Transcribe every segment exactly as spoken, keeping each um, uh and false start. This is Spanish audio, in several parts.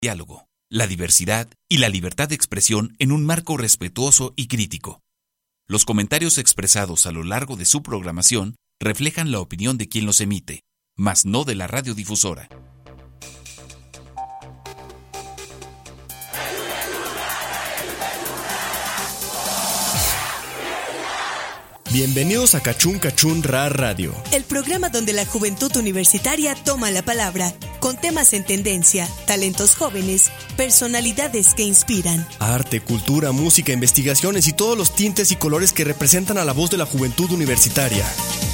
diálogo, la diversidad y la libertad de expresión en un marco respetuoso y crítico. Los comentarios expresados a lo largo de su programación reflejan la opinión de quien los emite, mas no de la radiodifusora. Bienvenidos a Cachún Cachún Ra Radio, el programa donde la juventud universitaria toma la palabra, con temas en tendencia, talentos jóvenes, personalidades que inspiran. Arte, cultura, música, investigaciones y todos los tintes y colores que representan a la voz de la juventud universitaria.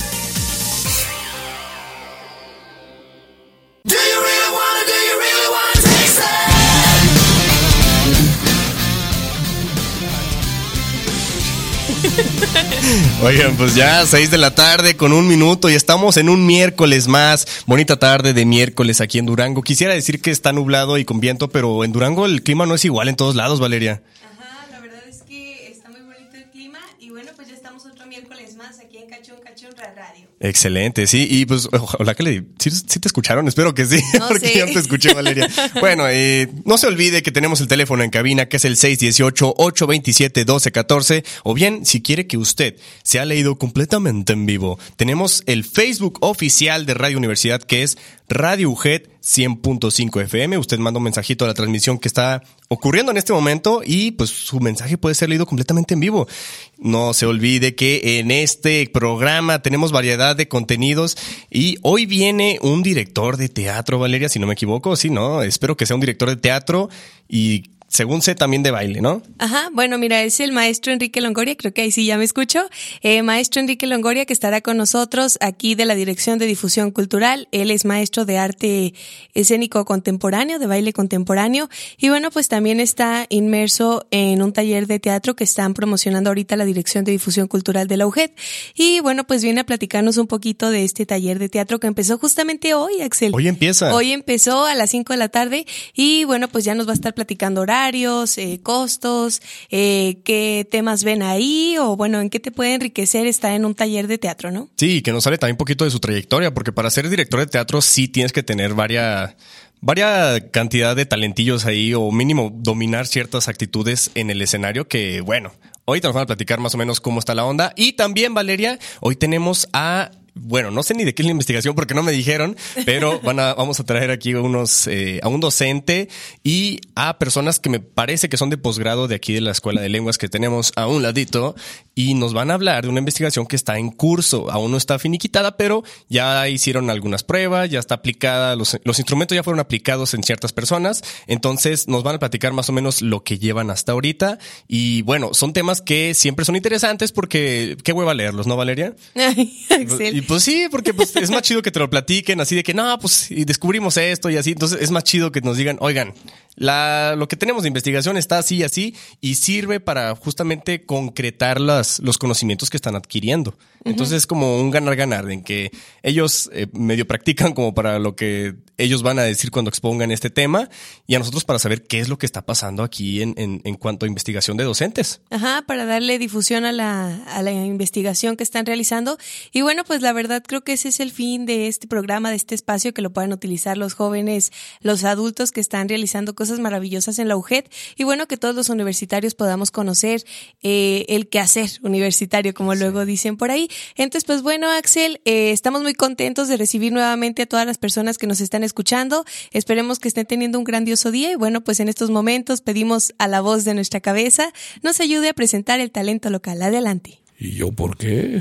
Oigan, pues ya seis de la tarde con un minuto y estamos en un miércoles más. Bonita tarde de miércoles aquí en Durango. Quisiera decir que está nublado y con viento, pero en Durango el clima no es igual en todos lados, Valeria. Ajá, la verdad es que está muy bonito el clima y bueno, pues ya estamos otro miércoles más aquí en Cachún Cachún Radio. Excelente, sí, y pues ojalá que le... ¿Sí, sí te escucharon? Espero que sí, no, porque sí. ya te escuché, Valeria. Bueno, eh, no se olvide que tenemos el teléfono en cabina, que es el seis uno ocho, ocho dos siete, uno dos uno cuatro, o bien, si quiere que usted sea leído completamente en vivo, tenemos el Facebook oficial de Radio Universidad, que es Radio U G E D cien punto cinco F M. Usted manda un mensajito a la transmisión que está ocurriendo en este momento y pues su mensaje puede ser leído completamente en vivo. No se olvide que en este programa tenemos variedad de contenidos y hoy viene un director de teatro, Valeria, si no me equivoco. Sí, ¿no? Espero que sea un director de teatro y... según sé, también de baile, ¿no? Ajá, bueno, mira, es el maestro Enrique Longoria, creo que ahí sí ya me escucho. Eh, maestro Enrique Longoria, que estará con nosotros aquí de la Dirección de Difusión Cultural. Él es maestro de arte escénico contemporáneo, de baile contemporáneo. Y bueno, pues también está inmerso en un taller de teatro que están promocionando ahorita la Dirección de Difusión Cultural de la U G E D. Y bueno, pues viene a platicarnos un poquito de este taller de teatro que empezó justamente hoy, Axel. Hoy empieza. Hoy empezó a las cinco de la tarde y bueno, pues ya nos va a estar platicando horarios, Eh, costos, eh, qué temas ven ahí o bueno, en qué te puede enriquecer estar en un taller de teatro, ¿no? Sí, que nos sale también un poquito de su trayectoria, porque para ser director de teatro sí tienes que tener varias, varias cantidad de talentillos ahí o mínimo dominar ciertas actitudes en el escenario que, bueno, hoy te vamos a platicar más o menos cómo está la onda. Y también, Valeria, hoy tenemos a... Bueno, no sé ni de qué es la investigación porque no me dijeron, pero van a, vamos a traer aquí unos, eh, a un docente y a personas que me parece que son de posgrado de aquí de la Escuela de Lenguas que tenemos a un ladito y nos van a hablar de una investigación que está en curso. Aún no está finiquitada, pero ya hicieron algunas pruebas, ya está aplicada, los, los instrumentos ya fueron aplicados en ciertas personas, entonces nos van a platicar más o menos lo que llevan hasta ahorita y bueno, son temas que siempre son interesantes porque qué hueva leerlos, ¿no, Valeria? Ay, Axel. Y pues sí, porque pues es más chido que te lo platiquen así de que no, pues y descubrimos esto y así. Entonces es más chido que nos digan, oigan, la, lo que tenemos de investigación está así y así y sirve para justamente concretar las, los conocimientos que están adquiriendo. Entonces uh-huh. es como un ganar-ganar en que ellos eh, medio practican como para lo que ellos van a decir cuando expongan este tema y a nosotros para saber qué es lo que está pasando aquí en, en, en cuanto a investigación de docentes. Ajá, para darle difusión a la, a la investigación que están realizando. Y bueno, pues la verdad creo que ese es el fin de este programa, de este espacio, que lo puedan utilizar los jóvenes, los adultos que están realizando cosas maravillosas en la U G E D. Y bueno, que todos los universitarios podamos conocer eh, el quehacer universitario, como sí. luego dicen por ahí. Entonces, pues bueno, Axel, eh, estamos muy contentos de recibir nuevamente a todas las personas que nos están escuchando. Esperemos que estén teniendo un grandioso día y bueno, pues en estos momentos pedimos a la voz de nuestra cabeza nos ayude a presentar el talento local. Adelante. ¿Y yo por qué?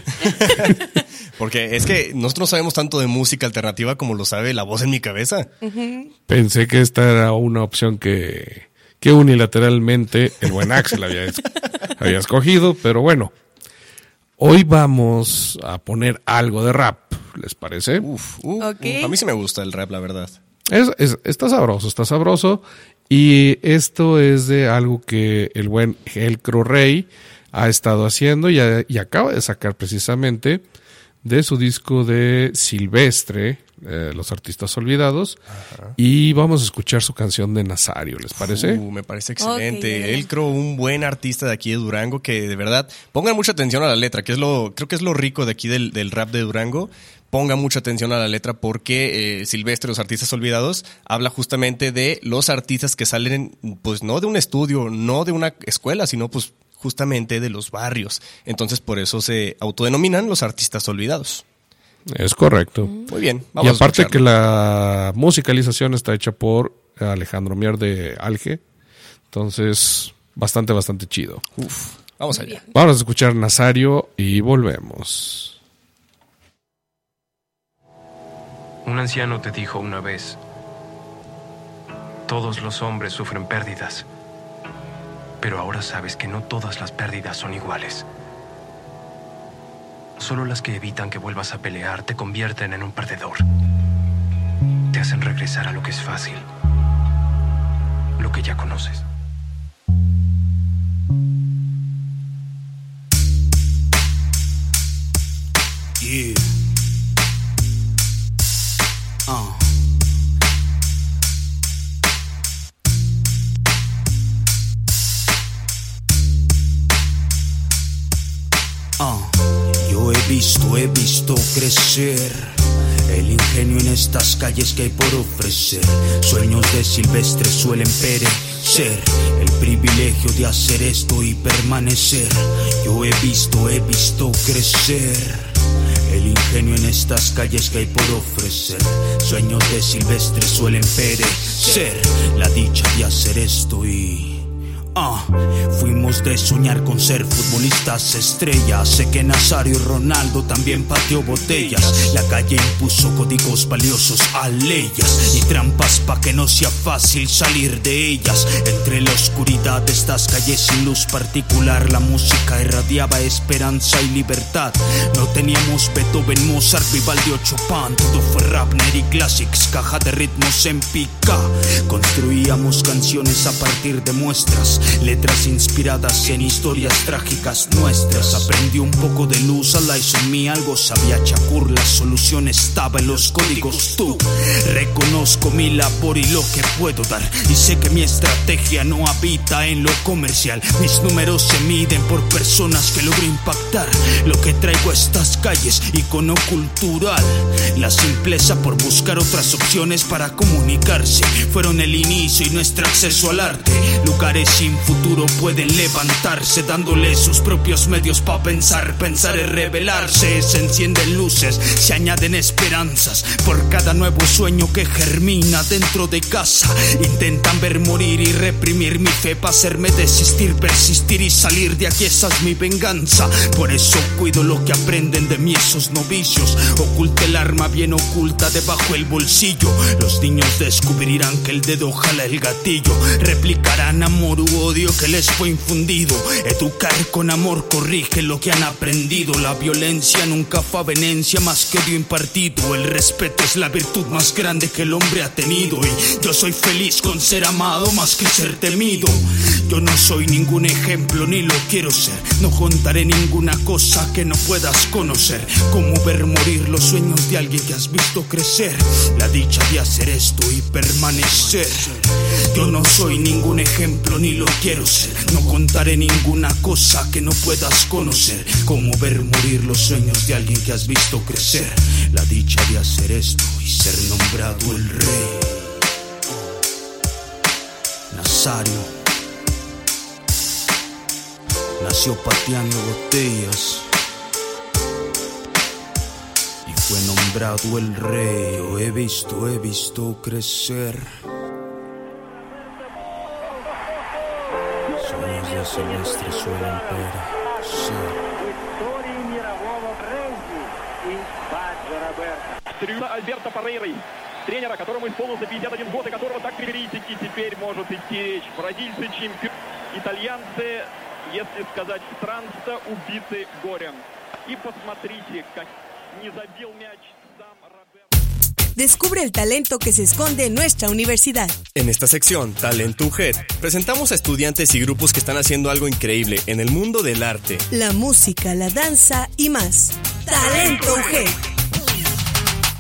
Porque es que nosotros no sabemos tanto de música alternativa como lo sabe la voz en mi cabeza. Uh-huh. Pensé que esta era una opción que, que unilateralmente el buen Axel había, había escogido, pero bueno. Hoy vamos a poner algo de rap, ¿les parece? Uf, uf, okay. uf. A mí sí me gusta el rap, la verdad. Es, es, está sabroso, está sabroso. Y esto es de algo que el buen Elcro Rey ha estado haciendo y, a, y acaba de sacar precisamente de su disco de Silvestre, eh, Los Artistas Olvidados. Ajá. Y vamos a escuchar su canción de Nazario, ¿les parece? Uh, me parece excelente. Okay. Elcro, un buen artista de aquí de Durango que de verdad pongan mucha atención a la letra, que es lo, creo que es lo rico de aquí del, del rap de Durango, ponga mucha atención a la letra porque eh, Silvestre, los artistas olvidados, habla justamente de los artistas que salen, pues no de un estudio, no de una escuela, sino pues justamente de los barrios. Entonces por eso se autodenominan los artistas olvidados. Es correcto. Muy bien, vamos y aparte a que la musicalización está hecha por Alejandro Mier de Alge. Entonces, bastante, bastante chido. Uf, vamos allá. Vamos a escuchar Nazario y volvemos. Un anciano te dijo una vez: todos los hombres sufren pérdidas, pero ahora sabes que no todas las pérdidas son iguales. Solo las que evitan que vuelvas a pelear te convierten en un perdedor. Te hacen regresar a lo que es fácil, lo que ya conoces. Yeah. Uh. Uh. Yo he visto, he visto crecer el ingenio en estas calles que hay por ofrecer. Sueños de Silvestre suelen perecer, el privilegio de hacer esto y permanecer. Yo he visto, he visto crecer el ingenio en estas calles que hay por ofrecer. Sueños de Silvestre suelen perecer, la dicha de hacer esto y... Ah, fuimos de soñar con ser futbolistas estrellas. Sé que Nazario y Ronaldo también pateó botellas. La calle impuso códigos valiosos a leyes y trampas pa' que no sea fácil salir de ellas. Entre la oscuridad de estas calles sin luz particular, la música irradiaba esperanza y libertad. No teníamos Beethoven, Mozart, Vivaldi o Chopin. Todo fue Rapner y Classics, caja de ritmos en pica. Construíamos canciones a partir de muestras, letras inspiradas en historias trágicas nuestras. Aprendí un poco de luz a la isomía, algo sabía Chacur, la solución estaba en los códigos. Tú, reconozco mi labor y lo que puedo dar, y sé que mi estrategia no habita en lo comercial. Mis números se miden por personas que logro impactar. Lo que traigo a estas calles, icono cultural. La simpleza por buscar otras opciones para comunicarse fueron el inicio y nuestro acceso al arte. Lugares sin futuro pueden levantarse, dándole sus propios medios pa' pensar. Pensar es revelarse, se encienden luces, se añaden esperanzas por cada nuevo sueño que germina dentro de casa. Intentan ver morir y reprimir mi fe pa' hacerme desistir, persistir y salir de aquí. Esa es mi venganza, por eso cuido lo que aprenden de mí esos novicios. Oculta el arma bien oculta debajo el bolsillo. Los niños descubrirán que el dedo jala el gatillo. Replicarán amor u odio que les fue infundido. Educar con amor corrige lo que han aprendido. La violencia nunca fue avenencia más que odio impartido. El respeto es la virtud más grande que el hombre ha tenido, y yo soy feliz con ser amado más que ser temido. Yo no soy ningún ejemplo ni lo quiero ser. No contaré ninguna cosa que no puedas conocer. Como ver morir los sueños de alguien que has visto crecer. La dicha de hacer esto y permanecer. Yo no soy ningún ejemplo ni lo quiero ser. No contaré ninguna cosa que no puedas conocer. Como ver morir los sueños de alguien que has visto crecer. La dicha de hacer esto y ser nombrado el rey. Nazario nació pateando botellas y fue nombrado el rey. Yo he visto, he visto crecer sueños de Silvestre suelen perecer. Трюна Альберто Феррейрой, тренера, которому исполнился пятьдесят один год, и которого так критики теперь может идти речь. Бразильцы чемпионы, итальянцы, если сказать странно, убиты горем. И посмотрите, как не забил мяч сам Роберто. Descubre el talento que se esconde en nuestra universidad. En esta sección, Talento U G E D, presentamos a estudiantes y grupos que están haciendo algo increíble en el mundo del arte, La música, la danza y más. Talento U G E D.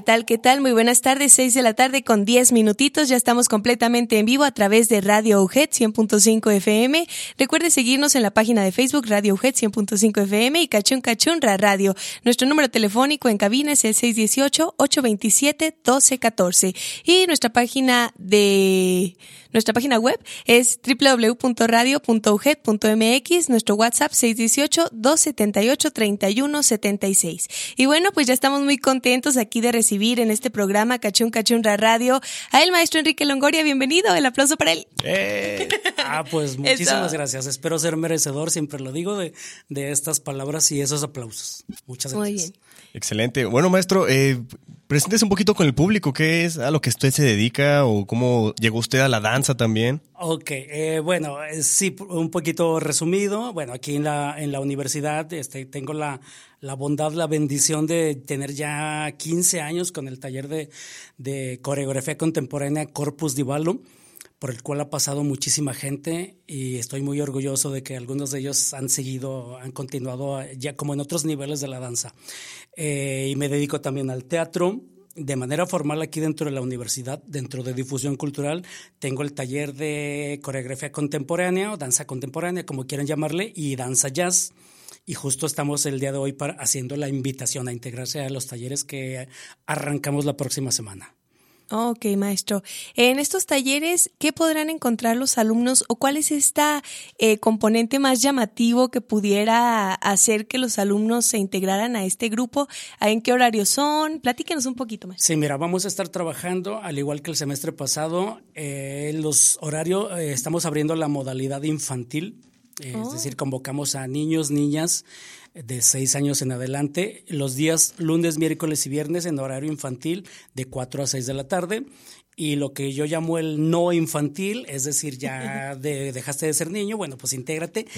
tal? ¿Qué tal? Muy buenas tardes, seis de la tarde con diez minutitos. Ya estamos completamente en vivo a través de Radio U G E T cien punto cinco F M. Recuerde seguirnos en la página de Facebook Radio U G E T cien punto cinco F M y Cachún Cachún Ra Radio. Nuestro número telefónico en cabina es el seis uno ocho, ocho dos siete, uno dos uno cuatro. Y nuestra página de... Nuestra página web es doble u doble u doble u punto radio punto u g e t punto m x, nuestro WhatsApp seis uno ocho, dos siete ocho, tres uno siete seis. Y bueno, pues ya estamos muy contentos aquí de recibir en este programa Cachún Cachún Ra Radio a el maestro Enrique Longoria. Bienvenido, el aplauso para él. ¡Eh! Ah, pues muchísimas gracias. Espero ser merecedor, siempre lo digo, de, de estas palabras y esos aplausos. Muchas gracias. Muy bien. Excelente. Bueno, maestro, eh, preséntese un poquito con el público. ¿Qué es a lo que usted se dedica o cómo llegó usted a la danza también? Ok, eh, bueno, eh, sí, un poquito resumido. Bueno, aquí en la, en la universidad este, tengo la, la bondad, la bendición de tener ya quince años con el taller de, de coreografía contemporánea Corpus di Ballo, por el cual ha pasado muchísima gente y estoy muy orgulloso de que algunos de ellos han seguido, han continuado ya como en otros niveles de la danza. Eh, y me dedico también al teatro. De manera formal aquí dentro de la universidad, dentro de difusión cultural, tengo el taller de coreografía contemporánea o danza contemporánea, como quieran llamarle, y danza jazz. Y justo estamos el día de hoy para, haciendo la invitación a integrarse a los talleres que arrancamos la próxima semana. Ok, maestro. En estos talleres, ¿qué podrán encontrar los alumnos o cuál es esta eh, componente más llamativo que pudiera hacer que los alumnos se integraran a este grupo? ¿En qué horarios son? Platíquenos un poquito más. Sí, mira, vamos a estar trabajando, al igual que el semestre pasado, eh, los horarios, eh, estamos abriendo la modalidad infantil, eh, oh. es decir, convocamos a niños, niñas, de seis años en adelante, los días lunes, miércoles y viernes en horario infantil de cuatro a seis de la tarde. Y lo que yo llamo el no infantil, es decir, ya de, dejaste de ser niño, bueno, pues intégrate.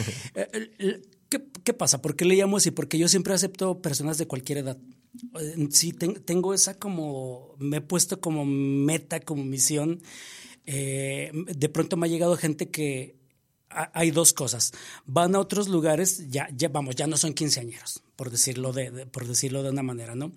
¿Qué, qué pasa? ¿Por qué le llamo así? Porque yo siempre acepto personas de cualquier edad. Sí, ten, tengo esa como, me he puesto como meta, como misión. Eh, de pronto me ha llegado gente que hay dos cosas. Van a otros lugares, ya, ya vamos, ya no son quinceañeros, por decirlo de, de, por decirlo de una manera, ¿no?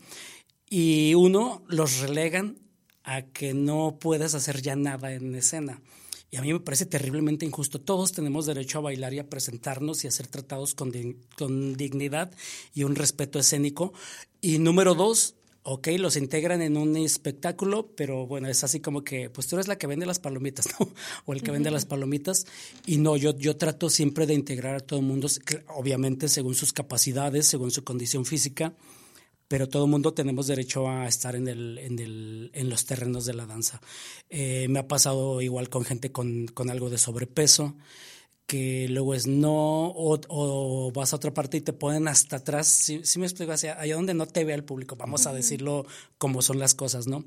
Y uno los relegan a que no puedas hacer ya nada en escena. Y a mí me parece terriblemente injusto. Todos tenemos derecho a bailar y a presentarnos y a ser tratados con, di- con dignidad y un respeto escénico. Y número dos, ok, los integran en un espectáculo, pero bueno, es así como que, pues tú eres la que vende las palomitas, ¿no? O el que uh-huh. vende las palomitas. Y no, yo, yo trato siempre de integrar a todo el mundo, obviamente según sus capacidades, según su condición física, pero todo el mundo tenemos derecho a estar en, el, en, el, en los terrenos de la danza. Eh, me ha pasado igual con gente con, con algo de sobrepeso, que luego es no, o, o vas a otra parte y te ponen hasta atrás, si ¿sí, sí me explico? Hacia allá donde no te vea el público, vamos a decirlo como son las cosas, ¿no?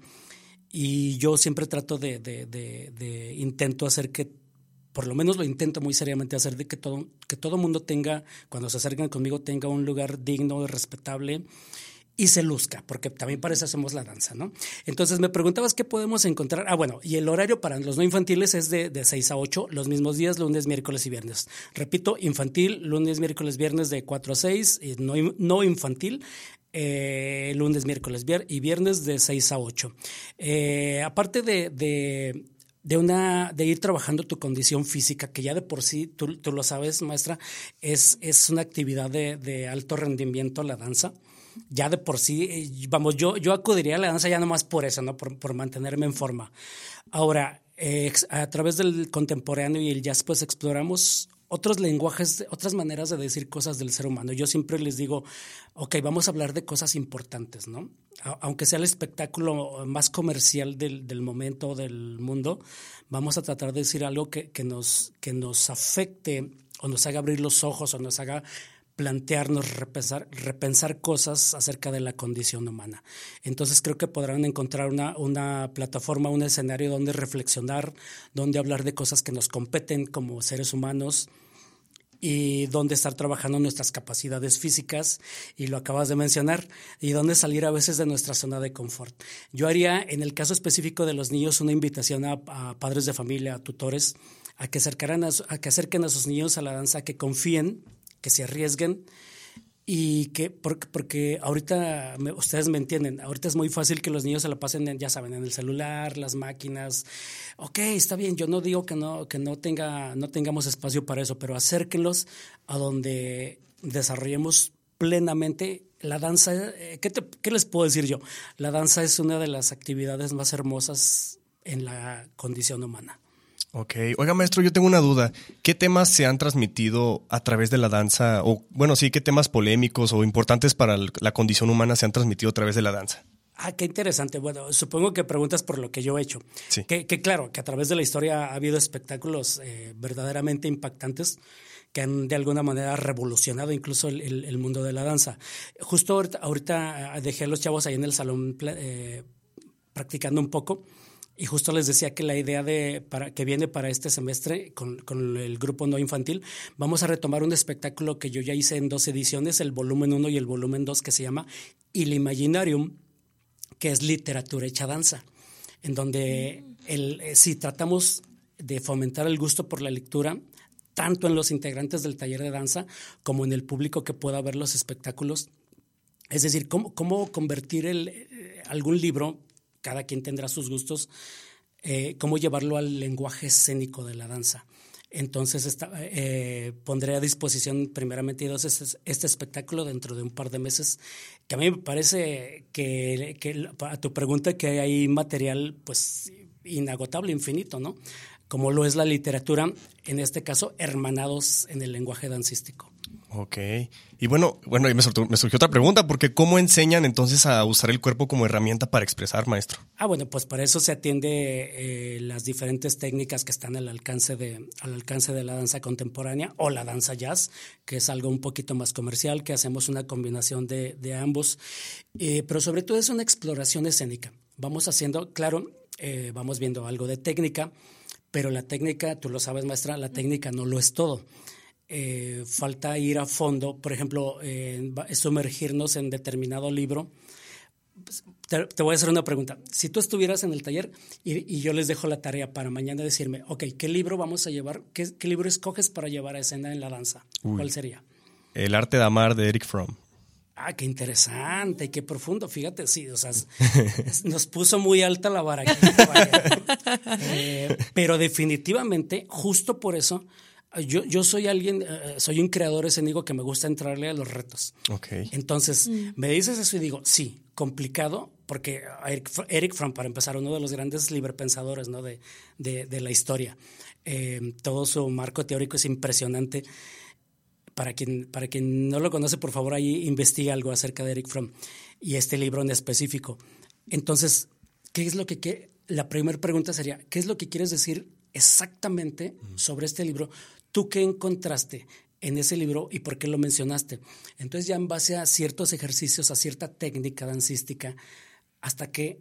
Y yo siempre trato de, de, de, de intento hacer que, por lo menos lo intento muy seriamente hacer, de que todo, que todo mundo tenga, cuando se acerquen conmigo, tenga un lugar digno y respetable, y se luzca, porque también para eso hacemos la danza, ¿no? Entonces me preguntabas qué podemos encontrar. Ah, bueno, y el horario para los no infantiles es de, de seis a ocho, los mismos días, lunes, miércoles y viernes. Repito, infantil, lunes, miércoles, viernes de cuatro a seis, y no, no infantil, eh, lunes, miércoles vier- y viernes de seis a ocho. Eh, aparte de... de De, una, de ir trabajando tu condición física, que ya de por sí, tú, tú lo sabes, maestra, es, es una actividad de, de alto rendimiento la danza. Ya de por sí, vamos, yo, yo acudiría a la danza ya nomás por eso, ¿no? Por, por mantenerme en forma. Ahora, eh, a través del contemporáneo y el jazz, pues exploramos otros lenguajes, otras maneras de decir cosas del ser humano. Yo siempre les digo, ok, vamos a hablar de cosas importantes, ¿no? Aunque sea el espectáculo más comercial del, del momento, del mundo, vamos a tratar de decir algo que, que, nos, que nos afecte o nos haga abrir los ojos o nos haga plantearnos, repensar, repensar cosas acerca de la condición humana. Entonces creo que podrán encontrar una, una plataforma, un escenario donde reflexionar, donde hablar de cosas que nos competen como seres humanos y donde estar trabajando nuestras capacidades físicas, y lo acabas de mencionar, y donde salir a veces de nuestra zona de confort. Yo haría, en el caso específico de los niños, una invitación a, a padres de familia, a tutores, a que, acercaran a, a que acerquen a sus niños a la danza, que confíen, que se arriesguen Y que, porque, porque ahorita, me, ustedes me entienden, ahorita es muy fácil que los niños se la pasen, en, ya saben, en el celular, las máquinas. Ok, está bien, yo no digo que no, que no, tenga, no tengamos espacio para eso, pero acérquenlos a donde desarrollemos plenamente la danza. ¿Qué, te, ¿Qué les puedo decir yo? La danza es una de las actividades más hermosas en la condición humana. Ok. Oiga, maestro, yo tengo una duda. ¿Qué temas se han transmitido a través de la danza? O, bueno, sí, ¿qué temas polémicos o importantes para la condición humana se han transmitido a través de la danza? Ah, qué interesante. Bueno, supongo que preguntas por lo que yo he hecho. Sí. Que, que claro, que a través de la historia ha habido espectáculos eh, verdaderamente impactantes que han de alguna manera revolucionado incluso el, el, el mundo de la danza. Justo ahorita, ahorita dejé a los chavos ahí en el salón eh, practicando un poco. Y justo les decía que la idea de para, que viene para este semestre con, con el grupo no infantil, vamos a retomar un espectáculo que yo ya hice en dos ediciones, el volumen uno y el volumen dos, que se llama Il Imaginarium, que es literatura hecha danza, en donde el, si tratamos de fomentar el gusto por la lectura, tanto en los integrantes del taller de danza como en el público que pueda ver los espectáculos, es decir, cómo, cómo convertir el, eh, algún libro, cada quien tendrá sus gustos, eh, cómo llevarlo al lenguaje escénico de la danza. Entonces esta, eh, pondré a disposición primeramente dos este, este espectáculo dentro de un par de meses, que a mí me parece que, que a tu pregunta que hay material pues inagotable, infinito, ¿no? Como lo es la literatura, en este caso hermanados en el lenguaje dancístico. Ok. Y bueno, bueno, me surgió, me surgió otra pregunta, porque ¿cómo enseñan entonces a usar el cuerpo como herramienta para expresar, maestro? Ah, bueno, pues para eso se atiende eh, las diferentes técnicas que están al alcance de, al alcance de la danza contemporánea o la danza jazz, que es algo un poquito más comercial, que hacemos una combinación de, de ambos, eh, pero sobre todo es una exploración escénica. Vamos haciendo, claro, eh, vamos viendo algo de técnica, pero la técnica, tú lo sabes, maestra, la técnica no lo es todo. Eh, falta ir a fondo, por ejemplo, eh, sumergirnos en determinado libro. Te, te voy a hacer una pregunta. Si tú estuvieras en el taller y, y yo les dejo la tarea para mañana decirme, ok, ¿qué libro vamos a llevar? ¿Qué, qué libro escoges para llevar a escena en la danza? Uy. ¿Cuál sería? El arte de amar de Erich Fromm. Ah, qué interesante, qué profundo. Fíjate, sí, o sea, nos puso muy alta la vara. eh, pero definitivamente, justo por eso, Yo, yo soy alguien, uh, soy un creador escénico que me gusta entrarle a los retos. Okay. Entonces, mm. me dices eso y digo, sí, complicado, porque Eric, Erich Fromm, para empezar, uno de los grandes librepensadores, ¿no? de, de, de la historia. Eh, todo su marco teórico es impresionante. Para quien, para quien no lo conoce, por favor, ahí investiga algo acerca de Erich Fromm y este libro en específico. Entonces, ¿qué es lo que, que la primera pregunta sería, ¿qué es lo que quieres decir exactamente mm. sobre este libro? ¿Tú qué encontraste en ese libro y por qué lo mencionaste? Entonces ya en base a ciertos ejercicios, a cierta técnica dancística, hasta que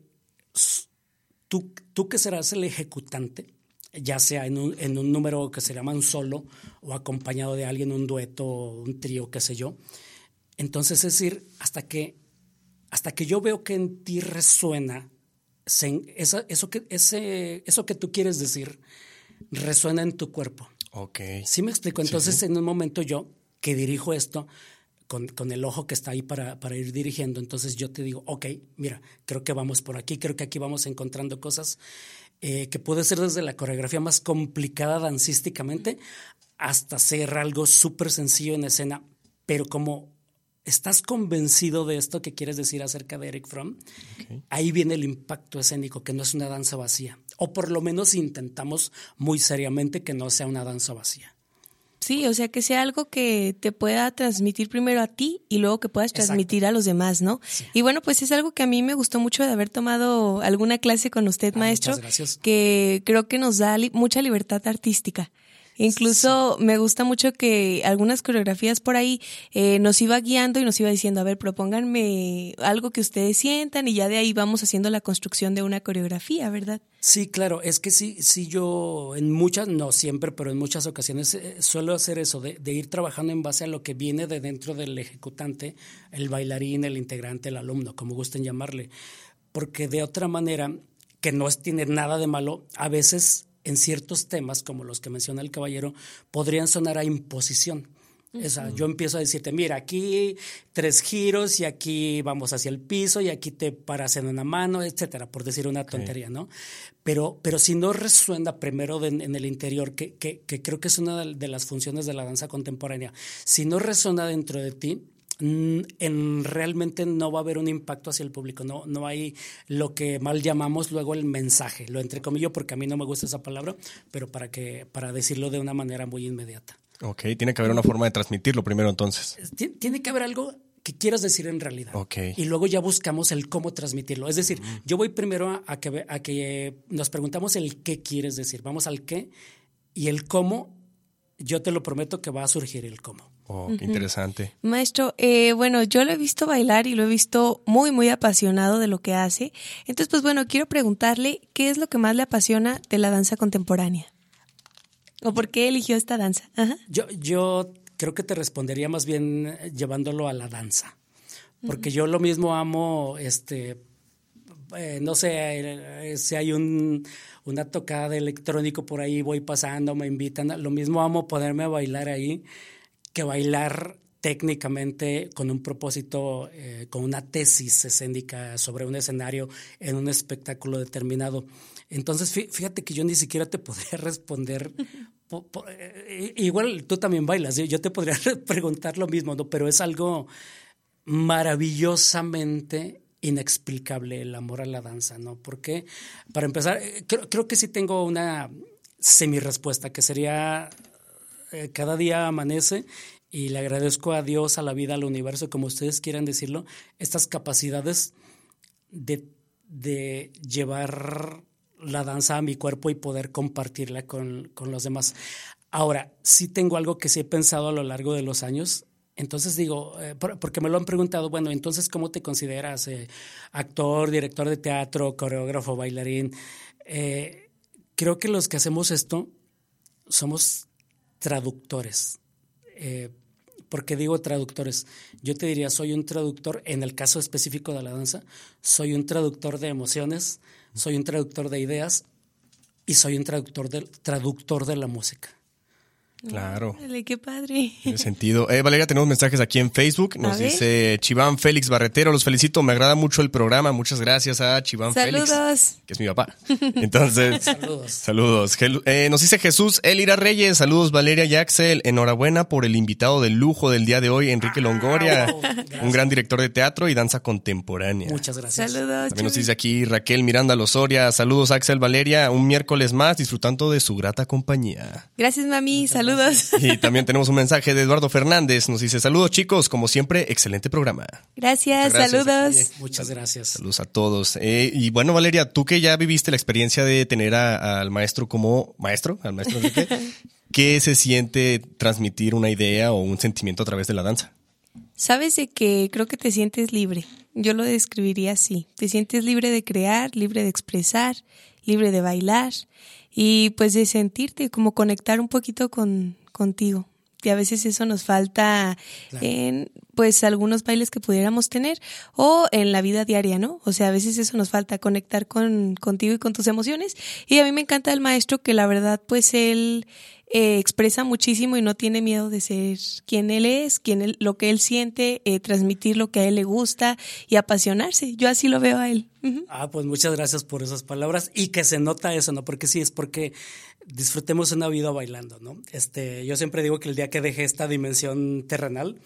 tú, tú que serás el ejecutante, ya sea en un, en un número que se llama un solo o acompañado de alguien, un dueto, un trío, qué sé yo. Entonces es decir, hasta que, hasta que yo veo que en ti resuena se, eso, eso, que, ese, eso que tú quieres decir, resuena en tu cuerpo. Okay. ¿Sí me explico? Entonces, sí. en un momento yo que dirijo esto con, con el ojo que está ahí para, para ir dirigiendo, entonces yo te digo, ok, mira, creo que vamos por aquí, creo que aquí vamos encontrando cosas eh, que puede ser desde la coreografía más complicada dancísticamente hasta ser algo súper sencillo en escena, pero como estás convencido de esto que quieres decir acerca de Erich Fromm, okay. ahí viene el impacto escénico, que no es una danza vacía. O por lo menos intentamos muy seriamente que no sea una danza vacía. Sí, o sea, que sea algo que te pueda transmitir primero a ti y luego que puedas transmitir Exacto. a los demás, ¿no? Sí. Y bueno, pues es algo que a mí me gustó mucho de haber tomado alguna clase con usted, ah, maestro, muchas gracias. Que creo que nos da li- mucha libertad artística. Incluso sí. me gusta mucho que algunas coreografías por ahí eh, nos iba guiando y nos iba diciendo, a ver, propónganme algo que ustedes sientan y ya de ahí vamos haciendo la construcción de una coreografía, ¿verdad? Sí, claro, es que sí, sí yo en muchas, no siempre, pero en muchas ocasiones eh, suelo hacer eso, de, de ir trabajando en base a lo que viene de dentro del ejecutante, el bailarín, el integrante, el alumno, como gusten llamarle, porque de otra manera, que no es, tiene nada de malo, a veces en ciertos temas, como los que menciona el caballero, podrían sonar a imposición. O sea, yo empiezo a decirte, mira, aquí tres giros y aquí vamos hacia el piso y aquí te paras en una mano, etcétera, por decir una tontería, ¿no? Pero, pero si no resuena primero de, en el interior, que, que, que creo que es una de las funciones de la danza contemporánea, si no resuena dentro de ti, en realmente no va a haber un impacto hacia el público, no, no hay lo que mal llamamos luego el mensaje, lo entrecomillo porque a mí no me gusta esa palabra, pero para que para decirlo de una manera muy inmediata. Ok, tiene que haber una forma de transmitirlo primero entonces. Tiene, tiene que haber algo que quieras decir en realidad. Okay. Y luego ya buscamos el cómo transmitirlo. Es decir, mm. yo voy primero a, a, que, a que nos preguntamos el qué quieres decir, vamos al qué y el cómo, yo te lo prometo que va a surgir el cómo. Oh, qué interesante. Maestro, eh, bueno, yo lo he visto bailar y lo he visto muy, muy apasionado de lo que hace. Entonces, pues bueno, quiero preguntarle qué es lo que más le apasiona de la danza contemporánea. ¿O por qué eligió esta danza? Ajá. Yo, yo creo que te respondería más bien llevándolo a la danza. Porque uh-huh. yo lo mismo amo, este, eh, no sé, eh, si hay un, una tocada de electrónico por ahí, voy pasando, me invitan. Lo mismo amo ponerme a bailar ahí que bailar técnicamente con un propósito, eh, con una tesis escénica sobre un escenario en un espectáculo determinado. Entonces, fíjate que yo ni siquiera te podría responder. Po, po, eh, igual tú también bailas, yo te podría preguntar lo mismo, ¿no? Pero es algo maravillosamente inexplicable el amor a la danza, ¿no? Porque, para empezar, creo, creo que sí tengo una semi-respuesta, que sería... cada día amanece y le agradezco a Dios, a la vida, al universo, como ustedes quieran decirlo, estas capacidades de, de llevar la danza a mi cuerpo y poder compartirla con, con los demás. Ahora, sí tengo algo que sí he pensado a lo largo de los años. Entonces digo, eh, porque me lo han preguntado, bueno, entonces, ¿cómo te consideras? Eh, actor, director de teatro, coreógrafo, bailarín. Eh, creo que los que hacemos esto somos traductores. Eh, ¿Por qué digo traductores? Yo te diría, soy un traductor, en el caso específico de la danza, soy un traductor de emociones, soy un traductor de ideas y soy un traductor de, traductor de la música. Claro. Dale, qué padre. Tiene sentido. Eh, Valeria, tenemos mensajes aquí en Facebook. Nos dice Chiván Félix Barretero, los felicito, me agrada mucho el programa. Muchas gracias a Chiván Félix. Saludos. Que es mi papá. Entonces, saludos. Saludos. Eh, nos dice Jesús Elira Reyes, saludos Valeria y Axel. Enhorabuena por el invitado de lujo del día de hoy, Enrique Longoria, oh, un gran director de teatro y danza contemporánea. Muchas gracias. Saludos. También nos dice aquí Raquel Miranda Lozoria, saludos Axel, Valeria, un miércoles más disfrutando de su grata compañía. Gracias, mami. Muchas saludos. Gracias. Y también tenemos un mensaje de Eduardo Fernández. Nos dice, saludos chicos, como siempre, excelente programa. Gracias, gracias saludos. Aquí. Muchas gracias. Saludos a todos. Eh, y bueno, Valeria, tú que ya viviste la experiencia de tener a, al maestro como maestro, al maestro Enrique, ¿qué se siente transmitir una idea o un sentimiento a través de la danza? Sabes de que creo que te sientes libre. Yo lo describiría así. Te sientes libre de crear, libre de expresar, libre de bailar y pues de sentirte, como conectar un poquito con contigo. Y a veces eso nos falta claro. en pues algunos bailes que pudiéramos tener o en la vida diaria, ¿no? O sea, a veces eso nos falta, conectar con contigo y con tus emociones. Y a mí me encanta el maestro que la verdad pues él eh, expresa muchísimo y no tiene miedo de ser quien él es, quien él, lo que él siente, eh, transmitir lo que a él le gusta y apasionarse. Yo así lo veo a él. Uh-huh. Ah, pues muchas gracias por esas palabras y que se nota eso, ¿no? Porque sí, es porque disfrutemos una vida bailando, ¿no? Este, yo siempre digo que el día que deje esta dimensión terrenal,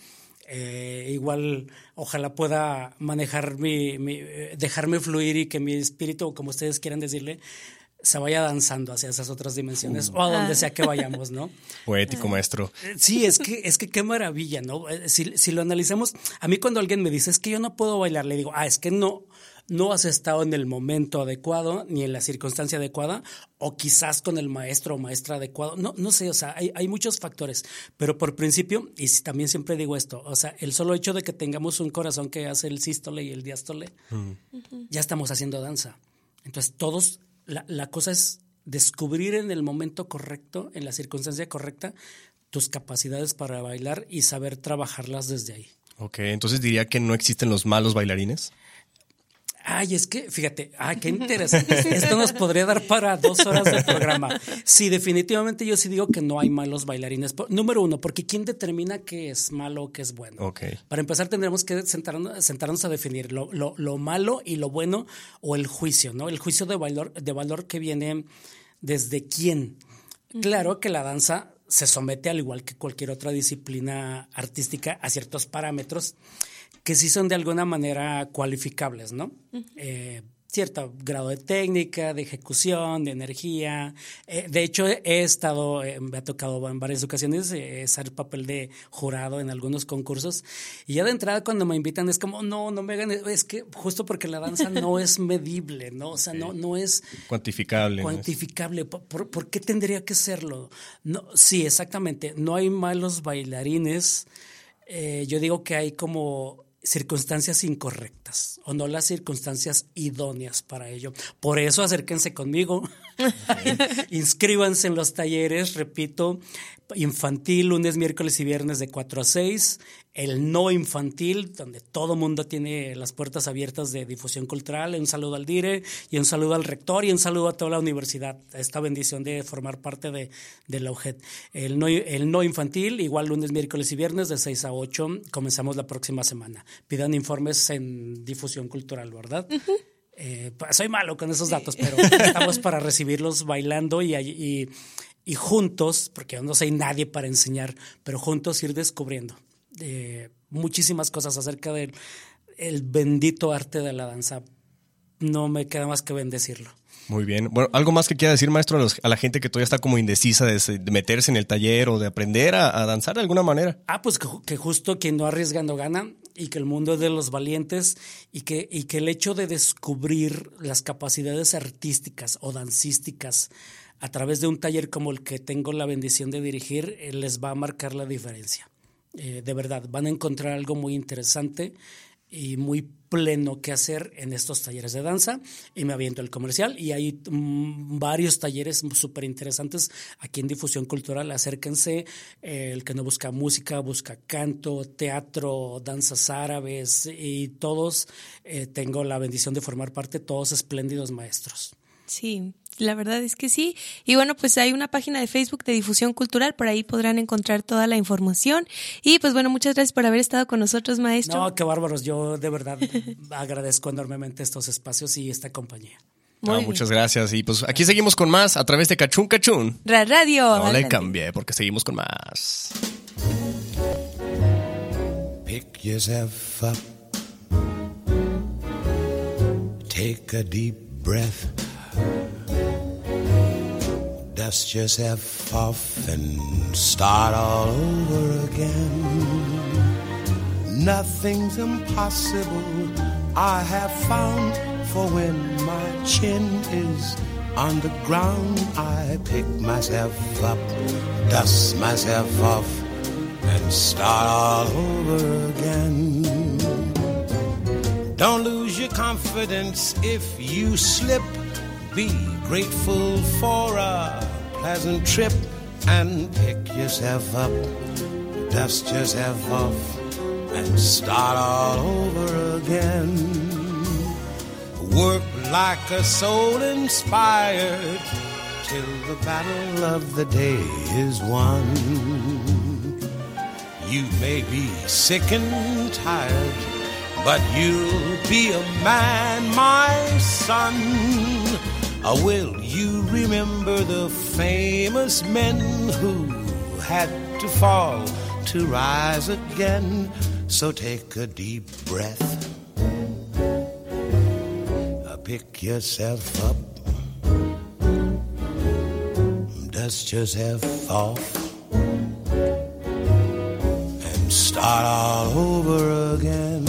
eh, igual ojalá pueda manejar mi, mi, dejarme fluir y que mi espíritu, como ustedes quieran decirle, se vaya danzando hacia esas otras dimensiones uh. o a donde sea que vayamos, ¿no? Poético, maestro. Sí, es que, es que qué maravilla, ¿no? Si, si lo analizamos, a mí cuando alguien me dice, es que yo no puedo bailar, le digo, ah, es que no, no has estado en el momento adecuado ni en la circunstancia adecuada o quizás con el maestro o maestra adecuado. No, no sé, o sea, hay, hay muchos factores, pero por principio, y también siempre digo esto, o sea, el solo hecho de que tengamos un corazón que hace el sístole y el diástole, uh-huh. ya estamos haciendo danza. Entonces todos... La, la cosa es descubrir en el momento correcto, en la circunstancia correcta, tus capacidades para bailar y saber trabajarlas desde ahí. Ok, entonces diría que no existen los malos bailarines. Ay, es que, fíjate, ay, qué interesante. Esto nos podría dar para dos horas de programa. Sí, definitivamente yo sí digo que no hay malos bailarines. Número uno, porque ¿quién determina qué es malo o qué es bueno? Okay. Para empezar tendremos que sentarnos, sentarnos a definir lo, lo, lo malo y lo bueno, o el juicio, ¿no? El juicio de valor, de valor que viene desde quién. Claro que la danza se somete, al igual que cualquier otra disciplina artística, a ciertos parámetros que sí son de alguna manera cualificables, ¿no? Uh-huh. Eh, cierto grado de técnica, de ejecución, de energía. Eh, de hecho, he, he estado, eh, me ha tocado en varias ocasiones eh, hacer el papel de jurado en algunos concursos. Y ya de entrada cuando me invitan es como, no, no me hagan, es que justo porque la danza no es medible, ¿no? O sea, no, no es cuantificable. Cuantificable. ¿no? ¿Por, ¿Por qué tendría que serlo? No, sí, exactamente. No hay malos bailarines. Eh, yo digo que hay como circunstancias incorrectas o no las circunstancias idóneas para ello. Por eso acérquense conmigo, inscríbanse en los talleres, repito, infantil, lunes, miércoles y viernes de cuatro a seis, el no infantil, donde todo mundo tiene las puertas abiertas de difusión cultural. Un saludo al DIRE y un saludo al rector y un saludo a toda la universidad. Esta bendición de formar parte de, de la U G E D. El no, el no infantil, igual lunes, miércoles y viernes de seis a ocho, comenzamos la próxima semana. Pidan informes en difusión cultural, ¿verdad? Uh-huh. Eh, soy malo con esos datos, pero estamos para recibirlos bailando y, y, y juntos, porque yo no soy nadie para enseñar, pero juntos ir descubriendo eh, muchísimas cosas acerca del el bendito arte de la danza. No me queda más que bendecirlo. Muy bien. Bueno, ¿algo más que quiera decir, maestro, a, los, a la gente que todavía está como indecisa de, de meterse en el taller o de aprender a, a danzar de alguna manera? Ah, pues que, que justo quien no arriesga no gana, y que el mundo es de los valientes, y que, y que el hecho de descubrir las capacidades artísticas o dancísticas a través de un taller como el que tengo la bendición de dirigir, eh, les va a marcar la diferencia. Eh, de verdad, van a encontrar algo muy interesante y muy pleno que hacer en estos talleres de danza, y me aviento el comercial y hay mmm, varios talleres súper interesantes aquí en Difusión Cultural. Acérquense, eh, el que no busca música, busca canto, teatro, danzas árabes, y todos eh, tengo la bendición de formar parte, todos espléndidos maestros. Sí, la verdad es que sí. Y bueno, pues hay una página de Facebook de Difusión Cultural, por ahí podrán encontrar toda la información. Y pues bueno, muchas gracias por haber estado con nosotros, maestro. No, qué bárbaros. Yo de verdad agradezco enormemente estos espacios y esta compañía. Ah, muchas gracias. Y pues aquí seguimos con más a través de Cachún Cachún. Ra Radio. No le cambié porque seguimos con más. Pick yourself up. Take a deep breath. Dust yourself off and start all over again. Nothing's impossible, I have found, for when my chin is on the ground, I pick myself up, dust myself off, and start all over again. Don't lose your confidence if you slip. Be grateful for a pleasant trip and pick yourself up, dust yourself off, and start all over again. Work like a soul inspired till the battle of the day is won. You may be sick and tired, but you'll be a man, my son. Uh, will you remember the famous men who had to fall to rise again? So take a deep breath, uh, pick yourself up, dust yourself off, and start all over again.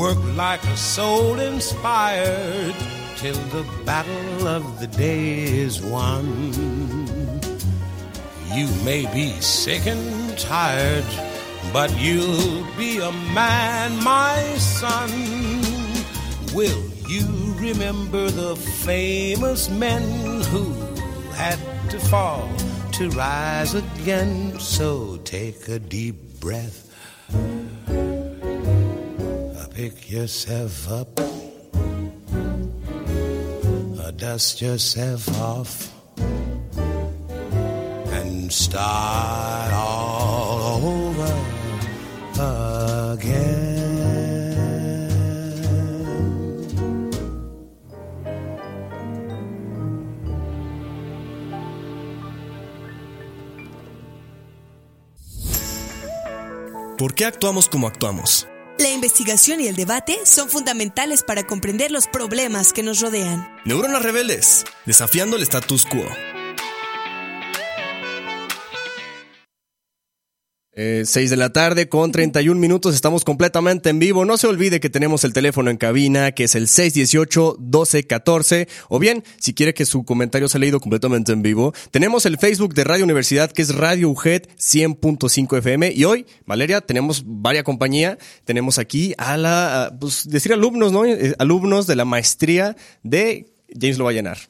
work like a soul inspired till the battle of the day is won. You may be sick and tired, but you'll be a man, my son. Will you remember the famous men who had to fall to rise again? So take a deep breath, pick yourself up, dust yourself off, and start all over again. ¿Por qué actuamos como actuamos? La investigación y el debate son fundamentales para comprender los problemas que nos rodean. Neuronas rebeldes, desafiando el status quo. Eh, seis de la tarde con treinta y un minutos, estamos completamente en vivo. No se olvide que tenemos el teléfono en cabina, que es el seis uno ocho, doce catorce. O bien, si quiere que su comentario sea leído completamente en vivo, tenemos el Facebook de Radio Universidad, que es Radio U G E D cien punto cinco F M. Y hoy, Valeria, tenemos varia compañía. Tenemos aquí a la, a, pues decir alumnos, ¿no? Eh, alumnos de la maestría de... James lo va a llenar.